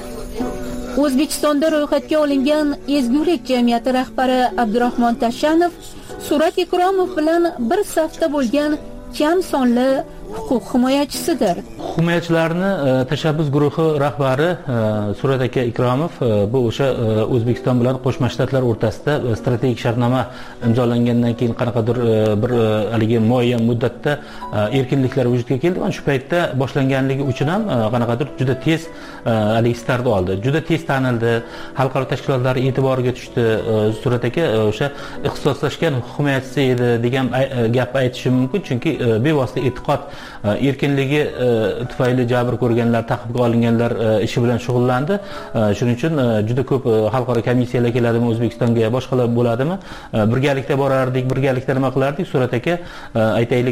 O'zbekistonda ro'yxatga olingan Ezgulik jamiyati rahbari Abdurahmon Tashanov Surat Ikromov bilan bir safda bo'lgan kam sonli huquq himoyachisidir. Himoyachilarni tashabbus guruhi rahbari Surat aka Ikromov bu o'sha O'zbekiston bilan Qo'shma Shtatlar o'rtasida strategik shartnoma imzolangandan keyin qanaqadir bir haligi muayyan muddatda erkinliklar vujudga keldi. Mana shu paytda boshlanganligi uchun ham qanaqadir juda tez haligi start oldi. Juda tez tanildi. Xalqaro tashkilotlar e'tiboriga tushdi. Surat aka o'sha ixtisoslashgan huquq himoyachisi edi degan gap aytishim mumkin, chunki bevosita e'tiqod erkinligi tufayli jabr ko'rganlar, ta'qibga olinganlar ishi bilan shug'ullandi. Shuning uchun juda ko'p xalqaro komissiyalar keladimi O'zbekistonga, boshqalar bo'ladimi? Birgalikda borardik, birgalikda nima qilardik? Surat aka aytaylik,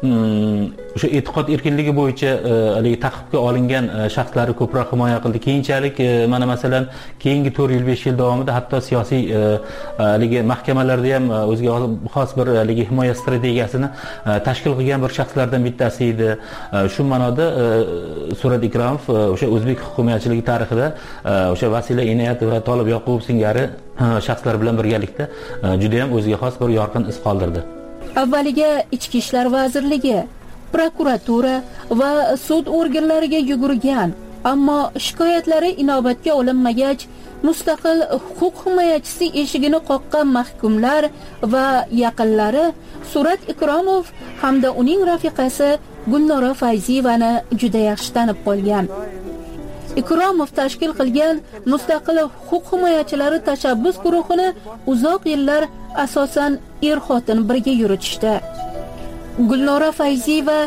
o'sha e'tiqod erkinligi bo'yicha haligi ta'qibga olingan shaxslarni ko'proq himoya qildi. Keyinchalik mana masalan keyingi 4 yil 5 yil davomida hatto siyosiy haligi mahkamalarda ham o'ziga xos bir haligi himoya strategiyasini tashkil qilgan bir shaxslardan bittasi edi. Shu ma'noda Surat Ikromov o'sha o'zbek huquq himoyachiligi tarixida o'sha Vasila Inoyat va Tolib Yoqubov singari shaxslar bilan birgalikda juda ham o'ziga xos bir yorqin iz qoldirdi. Avvaliga Ichki ishlar vazirligi, prokuratura va sud organlariga yugurgan, ammo shikoyatlari inobatga olinmagach, mustaqil huquq himoyachisi eshigini qoqqan mahkumlar va yaqinlari Surat Ikromov hamda uning rafiqasi Gulnora Fayziyevani juda yaxshi tanib qolgan. Ikromov tashkil qilgan mustaqil huquq himoyachilari tashabbus guruhini uzoq yillar asosan er-xotin birga yuritishdi. Gulnora Fayziyeva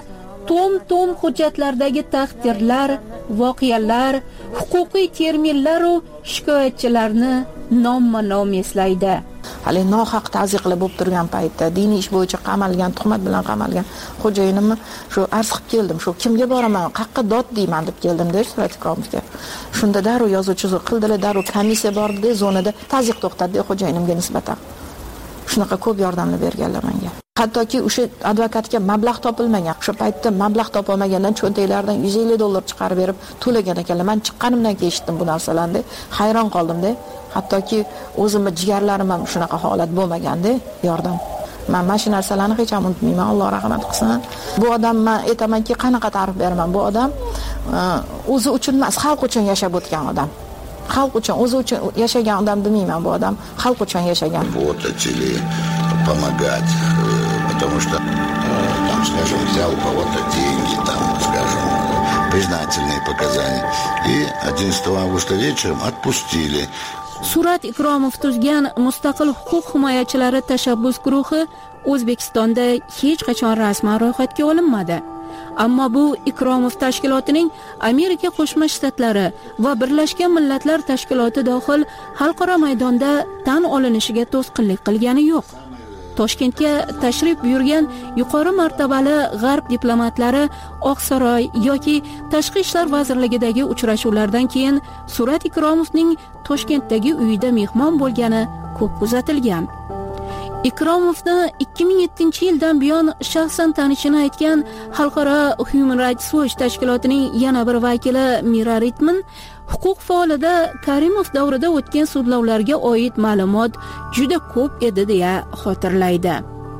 tom hujjatlardagi taqdirlar, voqealar, huquqiy terminlar va shikoyatchilarni nomma-nom eslaydi. Hali nohaq tazyiqlar bo'lib turgan paytda diniy ish bo'yicha qamalgan, tuhmat bilan qamalgan xo'jayinimni shu arz qilib keldim. Shu kimga boraman, qayerga dod deyman deb keldim-da Surat Ikromovga. Shunda darrov yozuv-chizuv qildilar, darrov komissiya bordi, zonada tazyiq to'xtatdi xo'jayinimga nisbatan. Shunaqa ko'p yordamlar berganlar menga. Hattoki o'sha advokatga mablag' topilmagan. O'sha paytda mablag' topolmagandan cho'ntaklaridan $150 chiqarib berib to'lagan ekanlar. Men chiqqanimdan keyin eshitdim bu narsalarni. Hayron qoldim-da. Hattoki o'zimning jigarlarim ham shunaqa holat bo'lmaganda yordam. Men mana shu narsalarni hech ham unutmayman. Alloh rahmat qilsin. Bu odam men aytamanki, qanaqa ta'rif beraman? Bu odam o'zi uchun emas, xalq uchun yashab o'tgan odam. Xalq uchun, o'zi uchun yashagan odam demayman, bu odam xalq uchun yashagan. Работать или помогать, потому что там, скажем, взял у кого-то деньги, там, скажем, признательные показания. И 11 августа вечером отпустили. Surat Ikromov tuzgan mustaqil huquq himoyachilari tashabbus guruhi O'zbekistonda hech qachon rasman ro'yxatga olinmadi. Ammo bu Ikromov tashkilotining Amerika Qo'shma Shtatlari va Birlashgan Millatlar Tashkiloti dohil xalqaro maydonda tan olinishiga to'sqinlik qilgani yo'q. Toshkentga tashrif buyurgan yuqori martabali g'arb diplomatlari Oqsaroy yoki Tashqi ishlar vazirligidagi uchrashuvlardan keyin Surat Ikromovning Toshkentdagi uyida mehmon bo'lgani ko'p kuzatilgan. Ikromovni 2007-yildan buyon shaxsan tanishini aytgan Xalqaro Human Rights Watch tashkilotining yana bir vakili Mira Ritman huquq faolida Karimov davrida o'tgan sudlovlarga oid ma'lumot juda ko'p edi deya xotirlaydi.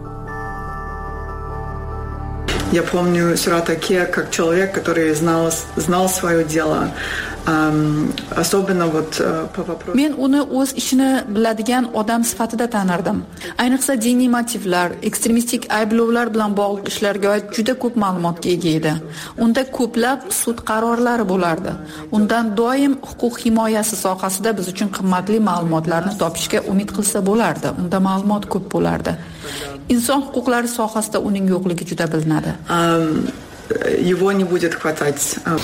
Я помню Сурата Кия как человек, который знал свое дело. Особенно вот по вопросу. Men uni o'z ishini biladigan odam sifatida tanirdim. Ayniqsa diniy motivlar, ekstremistik ayblovlar bilan bog'liq ishlarga oid juda ko'p ma'lumotga ega edi. Unda ko'plab sud qarorlari bo'lardi. Undan doim huquq himoyasi sohasida biz uchun qimmatli ma'lumotlarni topishga umid qilsa bo'lardi. Unda ma'lumot ko'p bo'lardi. Inson huquqlari sohasida uning yo'qligi juda bilinadi. Его не будет хватать.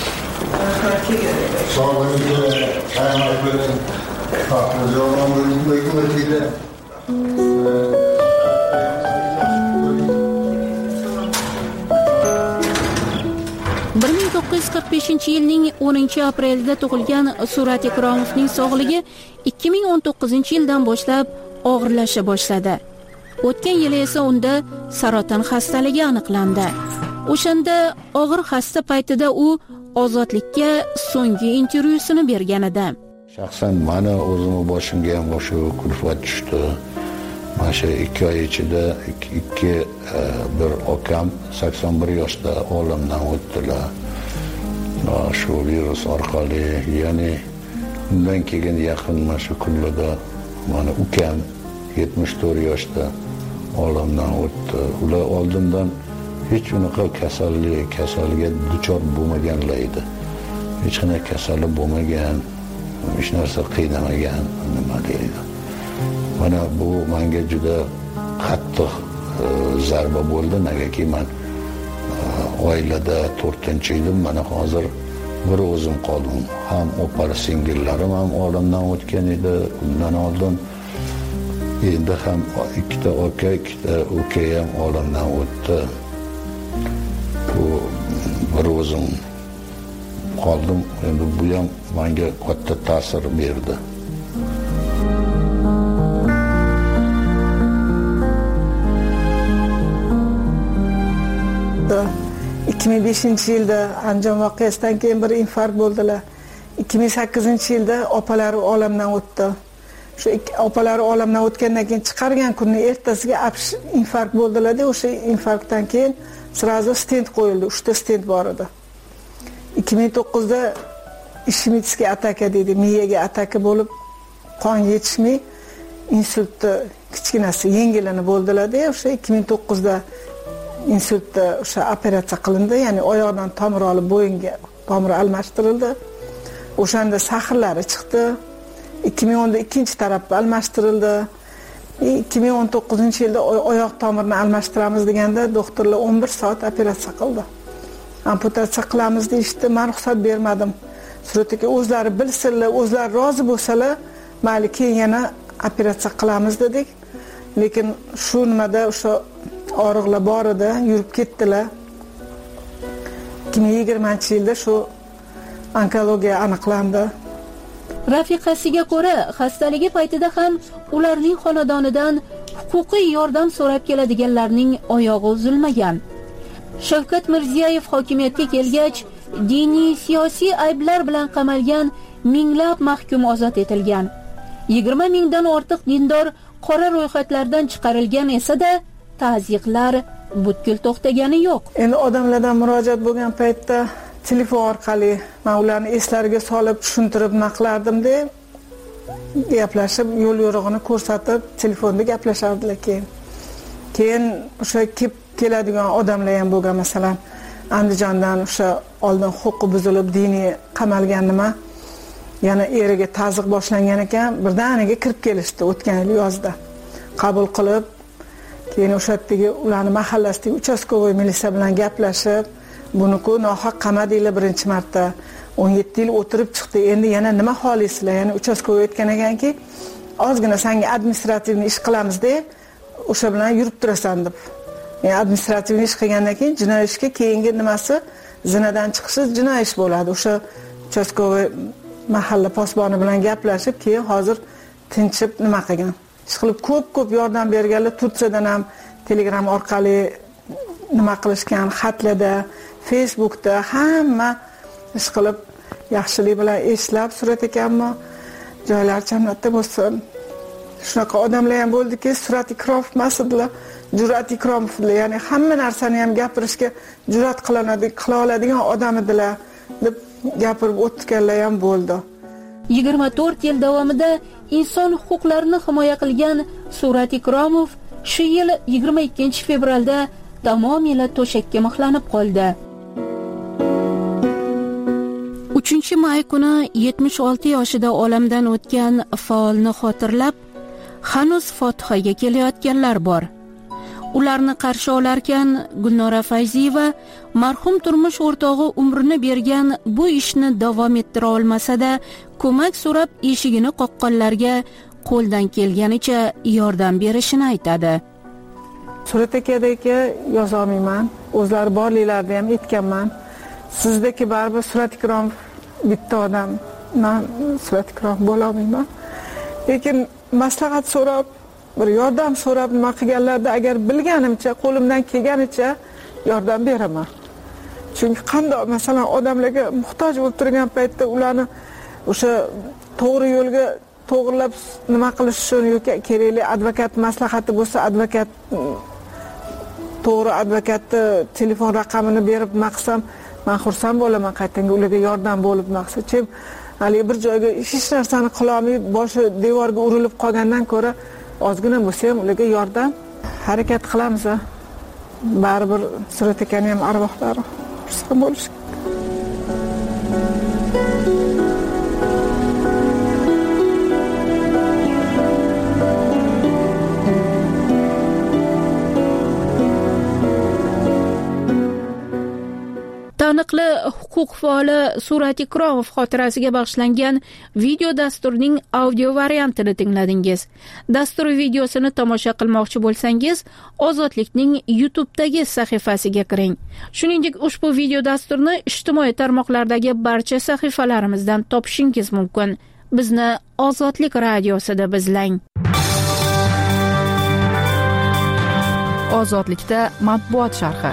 yilning 10-aprelida tug'ilgan Surat Ikromovning sog'ligi 2019-yildan boshlab og'irlasha boshladi. O'tgan yili esa unda saraton xastaligi aniqlandi. O'shanda og'ir xasta paytida u Ozodlikka so'nggi intervyusini bergan edi. Shaxsan meni o'zimning boshimga ham o'sha kulfat tushdi. Mana shu 2 oy ichida bir akam 81 yoshda olamdan o'tdilar. Shu virus orqali, ya'ni undan keyin yaqin mana shu kunlarda mana ukam 74 yoshda olamdan o'tdi. Ular oldindan hech unaqa kasalga duchor bo'lmaganlar edi. Hech qanday kasali bo'lmagan, hech narsa qiynamagan, nima deydi. Mana bu menga juda qattiq zarba bo'ldi. Negaki men oilada 4-edim, mana hozir bir o'zim qoldim. Ham opar singillarim ham olamdan o'tgan edi, undan oldin endi ham 2 aka, 2 uka ham olamdan o'tdi. Bu bir o'zim qoldim. Endi bu ham menga katta ta'sir berdi. Da 2005-yilda Andijon voqeasidan keyin bir infarkt bo'ldilar. 2008-yilda opalari olamdan o'tdi. Shu opalari olamdan o'tgandan keyin chiqargan kunning ertasiga infarkt bo'ldilar-da, o'sha infarktdan keyin sразу stent qo'yildi. 3 ta stent bor edi. 2009da ishemический ataka deydi, miyaga ataka bo'lib qon yetishmay insultni kichkinasi yengilini bo'ldilar-da, o'sha 2009da insultda o'sha operatsiya qilindi, ya'ni oyoqdan tomir olib bo'yinga tomir almashtirildi. O'shanda sahrlari chiqdi. 2010da ikkinchi taraf almashtirildi. 2019-yilda oyoq tomirini almashtiramiz deganda doktorlar 11 soat operatsiya qildi. amputatsiya qilamiz deyishdi, men ruxsat bermadim. Suratga o'zlari bilsinlar, o'zlari rozi bo'lsalar, mayli keyin yana operatsiya qilamiz dedik. Lekin shu nimada o'sha og'riqlar bor edi, yurib ketdilar. 2020-yilda shu onkologiya aniqlandi. Rafiqasiga ko'ra, xastaligi paytida ham ularning xonadonidan huquqiy yordam so'rab keladiganlarning oyog'i uzilmagan. Shavkat Mirziyoyev hokimiyatga kelgach, diniy siyosiy ayblar bilan qamalgan minglab mahkum ozod etilgan. 20 mingdan ortiq dindor qora ro'yxatlardan chiqarilgan esa-da, ta'ziqlar butkul to'xtagani yo'q. Endi odamlardan murojaat bo'lgan paytda telefon orqali men ularni eslariga solib tushuntirib naqlardim-da, gaplashib, yo'l yo'rig'ini ko'rsatib, telefonda gaplashardilar keyin o'sha keladigan odamlar ham bo'lgan, masalan, Andijondan o'sha oldin huquqi buzilib, diniy qamalgan nima, yana eriga ta'ziq boshlangan ekan, birdaniga kirib kelishdi o'tgan yil yozda. Qabul qilib, keyin o'sha yerdagi ularni mahallasidagi uchastkovoy militsiya bilan gaplashib, buni-ku nohaq qamadinglar birinchi marta. 17 yil o'tirib chiqdi. Endi yana nima xohlaysizlar? Yana uchastkovoy aytgan ekanki, ozgina senga administrativniy ish qilamiz-da, o'sha bilan yurib turasan deb. Yani administrativniy ish qilgandan keyin jinoiy ishga keyingi nimasi zinadan chiqishi jinoiy ish bo'ladi. O'sha uchastkovoy mahalla posboni bilan gaplashib, keyin hozir tinchib nima qilgan. Ish qilib ko'p yordam berganlar, Turkiyadan ham Telegram orqali nima qilishgan, xatlarda, Facebookda hamma ish qilib yaxshilik bilan eslab surat ekanmi, joylar jannatda bo'lsin. Shunaqa odamlar ham bo'ldiki, surat ikrom masdilar, jur'at ikromlar, ya'ni hamma narsani ham gapirishga jur'at qila oladigan odam edilar deb gapirib o'tganlar ham bo'ldi. 24 yil davomida inson huquqlarini himoya qilgan Surat Ikromov shu yil 22 fevralda tamomila to'shakka mixlanib qoldi. 3-may kuni 76 yoshida olamdan o'tgan faolni xotirlab, hanuz Fotihaga kelayotganlar bor. Ularni qarshi olarkan Gulnora Fayziyeva marhum turmush o'rtog'i umrini bergan bu ishni davom ettira olmasa-da, ko'mak so'rab eshigini qoqqanlarga qo'ldan kelganicha yordam berishini aytadi. Surat akadagi yoza olmayman, o'zlari borliklarida ham aytganman. Sizdagi baribir Surat Ikromov bitta odam, men Surat Ikromov bo'la olmayman. Lekin maslahat so'rab, bir yordam so'rab nima qilganlarda agar bilganimcha, qo'limdan kelganicha yordam beraman. Chunki qanday masalan odamlarga muhtoj bo'lib turgan paytda ularni o'sha to'g'ri yo'lga to'g'rilab nima qilish uchun yoki kerakli advokat maslahati bo'lsa, to'g'ri advokatni telefon raqamini berib maqsam, men xursand bo'laman qaytanga ularga yordam bo'lib maqsadchi. Hali bir joyga hech narsani qila olmay boshi devorga urilib qolgandan ko'ra ozgina bo'lsa ham ularga yordam harakat qilamiz. Baribir Surat akani ham arvohlari xursand bo'lish. Taniqli huquq faoli Surat Ikromov xotirasiga bag'ishlangan video dasturning audio variantini tingladingiz. Dastur videosini tomosha qilmoqchi bo'lsangiz, Ozodlikning YouTube'dagi sahifasiga kiring. Shuningdek, ushbu video dasturni ijtimoiy tarmoqlardagi barcha sahifalarimizdan topishingiz mumkin. Bizni Ozodlik radiosida izlang. Ozodlikda matbuot sharhi.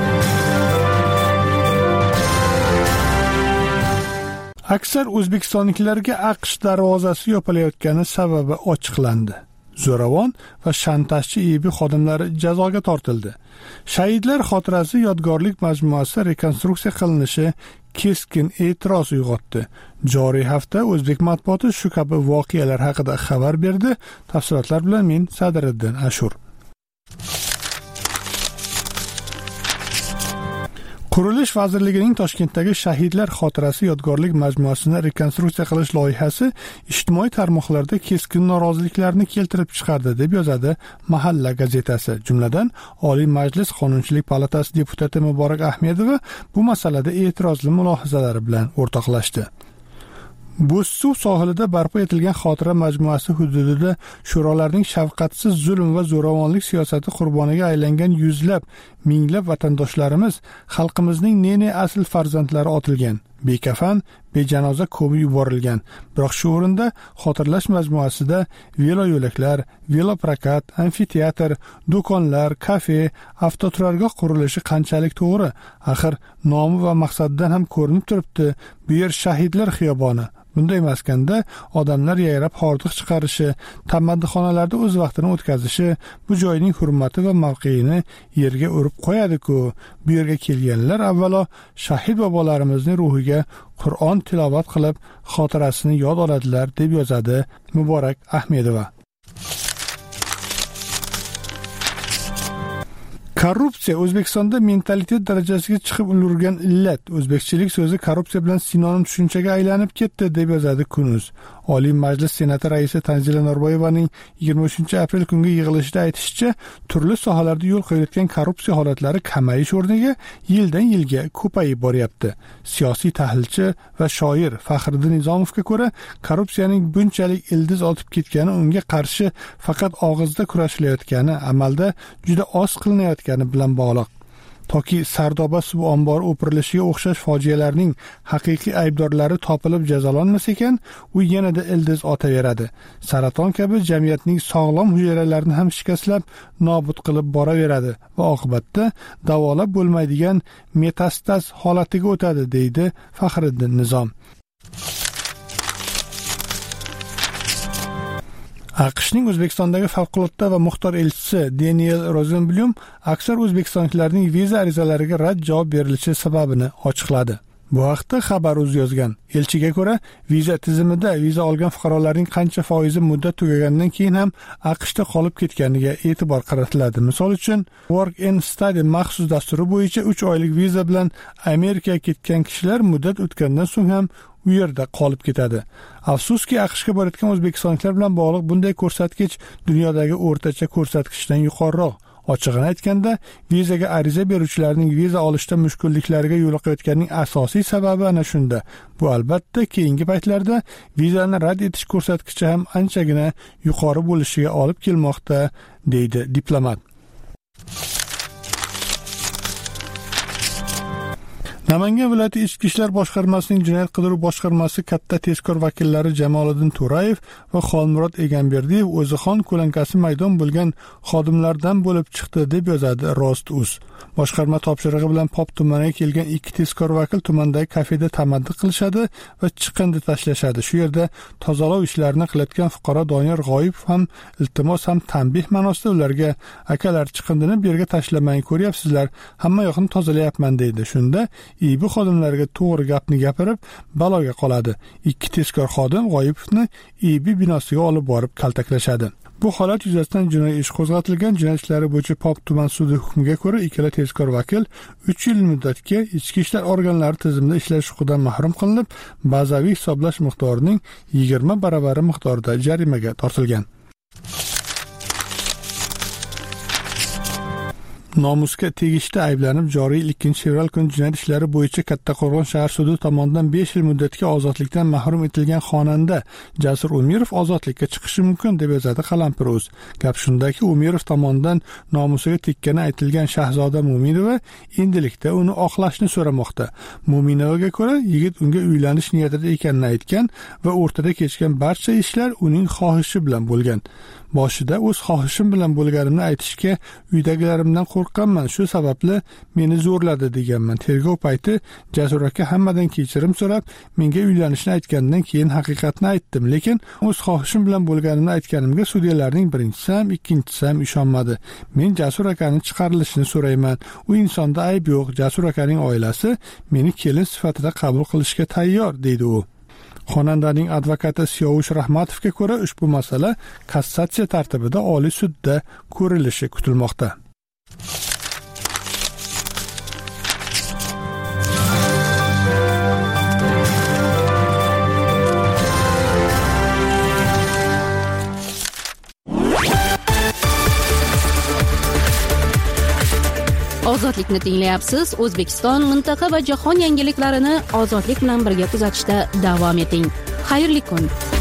Aksar o'zbekistonliklarga AQSh darvozasi yopilayotgani sababi ochiqlandi. Zo'ravon va shantajchi IB xodimlari jazoga tortildi. Shahidlar xotirasi yodgorlik majmuasi rekonstruksiya qilinishi keskin e'tiroz uyg'otdi. Joriy hafta o'zbek matbuoti shu kabi voqealar haqida xabar berdi. Tafsilotlar bilan men Sadiriddin Ashur. Qurilish vazirligining Toshkentdagi Shahidlar xotirasi yodgorlik majmuasini rekonstruksiya qilish loyihasi ijtimoiy tarmoqlarda keskin noroziliklarni keltirib chiqardi deb yozadi Mahalla gazetasi. Jumladan, Oliy Majlis Qonunchilik palatasi deputati Muborak Ahmedova bu masalada e'tirozli mulohazalari bilan o'rtoqlashdi. Bo'zsuv sohilida barpo etilgan xotira majmuasi hududida sho'rolarning shafqatsiz zulm va zo'ravonlik siyosati qurboniga aylangan yuzlab, minglab vatandoshlarimiz, xalqimizning ne asl farzandlari otilgan, bekafan, bejanoza ko'mib yuborilgan. Biroq shu o'rinda xotirlash majmuasida velo yo'laklar, veloprokat, amfiteatr, do'konlar, kafe, avtoturargoh qurilishi qanchalik to'g'ri? Axir nomi va maqsadidan ham ko'rinib turibdi. Bu yer shahidlar xiyoboni. Bunday maskanda odamlar yayrab hordiq chiqarishi, tamaddixonalarda o'z vaqtini o'tkazishi, bu joyning hurmati va mavqeini yerga urib qo'yadi-ku. Bu yerga kelganlar avvalo shahid bobolarimizning ruhiga Qur'on tilovat qilib, xotirasini yod oladilar, deb yozadi Muborak Ahmedova. Korrupsiya O'zbekistonda mentalitet darajasiga chiqib ulgurgan illat. O'zbekchilik so'zi korrupsiya bilan sinonim tushunchaga aylanib ketdi, deb yozadi Kunuz. Oliy Majlis Senati raisi Tanzila Norboyevaning 23-aprel kungi yig'ilishida aytishicha, turli sohalarda yo'l qo'yilayotgan korrupsiya holatlari kamayish o'rniga yildan yilga ko'payib boryapti. Siyosiy tahlilchi va shoir Faxriddin Nizomovga ko'ra, korrupsiyaning bunchalik ildiz otib ketgani unga qarshi faqat og'izda kurashilayotgani, amalda juda oz qilinayotgani bilan bog'liq. Toki Sardoba suv ombori o'pirilishiga o'xshash fojialarning haqiqiy aybdorlari topilib jazolanmas ekan, u yanada ildiz otaveradi. Saraton kabi jamiyatning sog'lom hujayralarini ham shikastlab, nobud qilib boraveradi va oqibatda davolab bo'lmaydigan metastaz holatiga o'tadi, deydi Faxriddin Nizom. AQShning O'zbekistondagi favqulodda va muxtor elchisi Daniel Rosenblum aksar o'zbekistonliklarning viza arizalariga rad javob berilishi sababini ochiqladi. Bu haqda Xabar.uz yozgan. Elchiga ko'ra, viza tizimida viza olgan fuqarolarning qancha foizi muddat tugagandan keyin ham AQShda qolib ketganiga e'tibor qaratiladi. Misol uchun, Work and Study maxsus dasturi bo'yicha 3 oylik viza bilan Amerikaga ketgan kishilar muddat o'tgandan so'ng ham u yerda qolib ketadi. Afsuski, AQShga borayotgan o'zbekistonliklar bilan bog'liq bunday ko'rsatkich dunyodagi o'rtacha ko'rsatkichdan yuqoriroq. Ochig'ini aytganda, vizaga ariza beruvchilarning viza olishda mushkulliklariga yo'liqayotganning asosiy sababi ana shunda. Bu albatta keyingi paytlarda vizani rad etish ko'rsatkichi ham anchagina yuqori bo'lishiga olib kelmoqda, deydi diplomat. Namangan viloyati Ichki ishlar boshqarmasining jinoyat qidiruv boshqarmasi katta tezkor vakillari Jamoliddin To'rayev va Xolmurod Egamberdiyev O'zixon ko'lankasi maydon bo'lgan xodimlardan bo'lib chiqdi, deb yozadi Rost.uz. Boshqarma topshirig'i bilan Pop tumaniga kelgan 2 tezkor vakil tumandagi kafeda tamaddi qilishadi va chiqindi tashlashadi. Shu yerda tozalov ishlarini qilayotgan fuqaro Doniyor G'oyib ham iltimos ham tanbih ma'nosida ularga akalar chiqindini bu yerga tashlamang, ko'ryapsizlar, hamma yoqni tozalayapman, deydi. Shunda IB xodimlariga to'g'ri gapni gapirib, baloga qoladi. 2 tezkor xodim G'oyibovni IB binosiga olib borib kaltaklashadi. Bu holat yuzasidan jinoiy ish qo'zg'atilgan. Jinoyat ishlari bo'yicha Pop tuman sudi hukmiga ko'ra ikkala tezkor vakil 3 yil muddatga ichki ishlar organlari tizimida ishlash huquqidan mahrum qilinib, bazaviy hisoblash miqdorining 20 baravari miqdorida jarimaga tortilgan. Nomusga tegishda ayblanib joriy yil 2-fevral kuni jinoyat ishlari bo'yicha Kattaqo'rg'on shahar sudi tomonidan 5 yil muddatga ozodlikdan mahrum etilgan xonanda Jasur Umirov ozodlikka chiqishi mumkin, deb yozadi Qalampir.uz. Gap shundaki, Umirov tomonidan nomusiga tekkani aytilgan Shahzoda Mo'minova endilikda uni oqlashni so'ramoqda. Mo'minovaga ko'ra, yigit unga uylanish niyatida ekanini aytgan va o'rtada kechgan barcha ishlar uning xohishi bilan bo'lgan. Boshida o'z xohishim bilan bo'lganimni aytishga uydagilarimdan qo'rqqanman, shu sababli meni zo'rladi deganman. Tergov payti Jasur aka hammadan kechirim so'rab, menga uylanishni aytgandan keyin haqiqatni aytdim, lekin o'z xohishim bilan bo'lganimni aytganimga sudyalarning birinchisi ham, ikkinchisi ham ishonmadi. Men Jasur akaning chiqarilishini so'rayman. U insonda ayb yo'q. Jasur akaning oilasi meni kelin sifatida qabul qilishga tayyor, deydi u. Xonandaning advokati Siyovush Rahmatovga ko'ra, ushbu masala kassatsiya tartibida Oliy sudda ko'rilishi kutilmoqda. Ozodlikni tinglayapsiz. O'zbekiston, mintaqa va jahon yangiliklarini ozodlik bilan birga kuzatishda davom eting. Xayrli kun.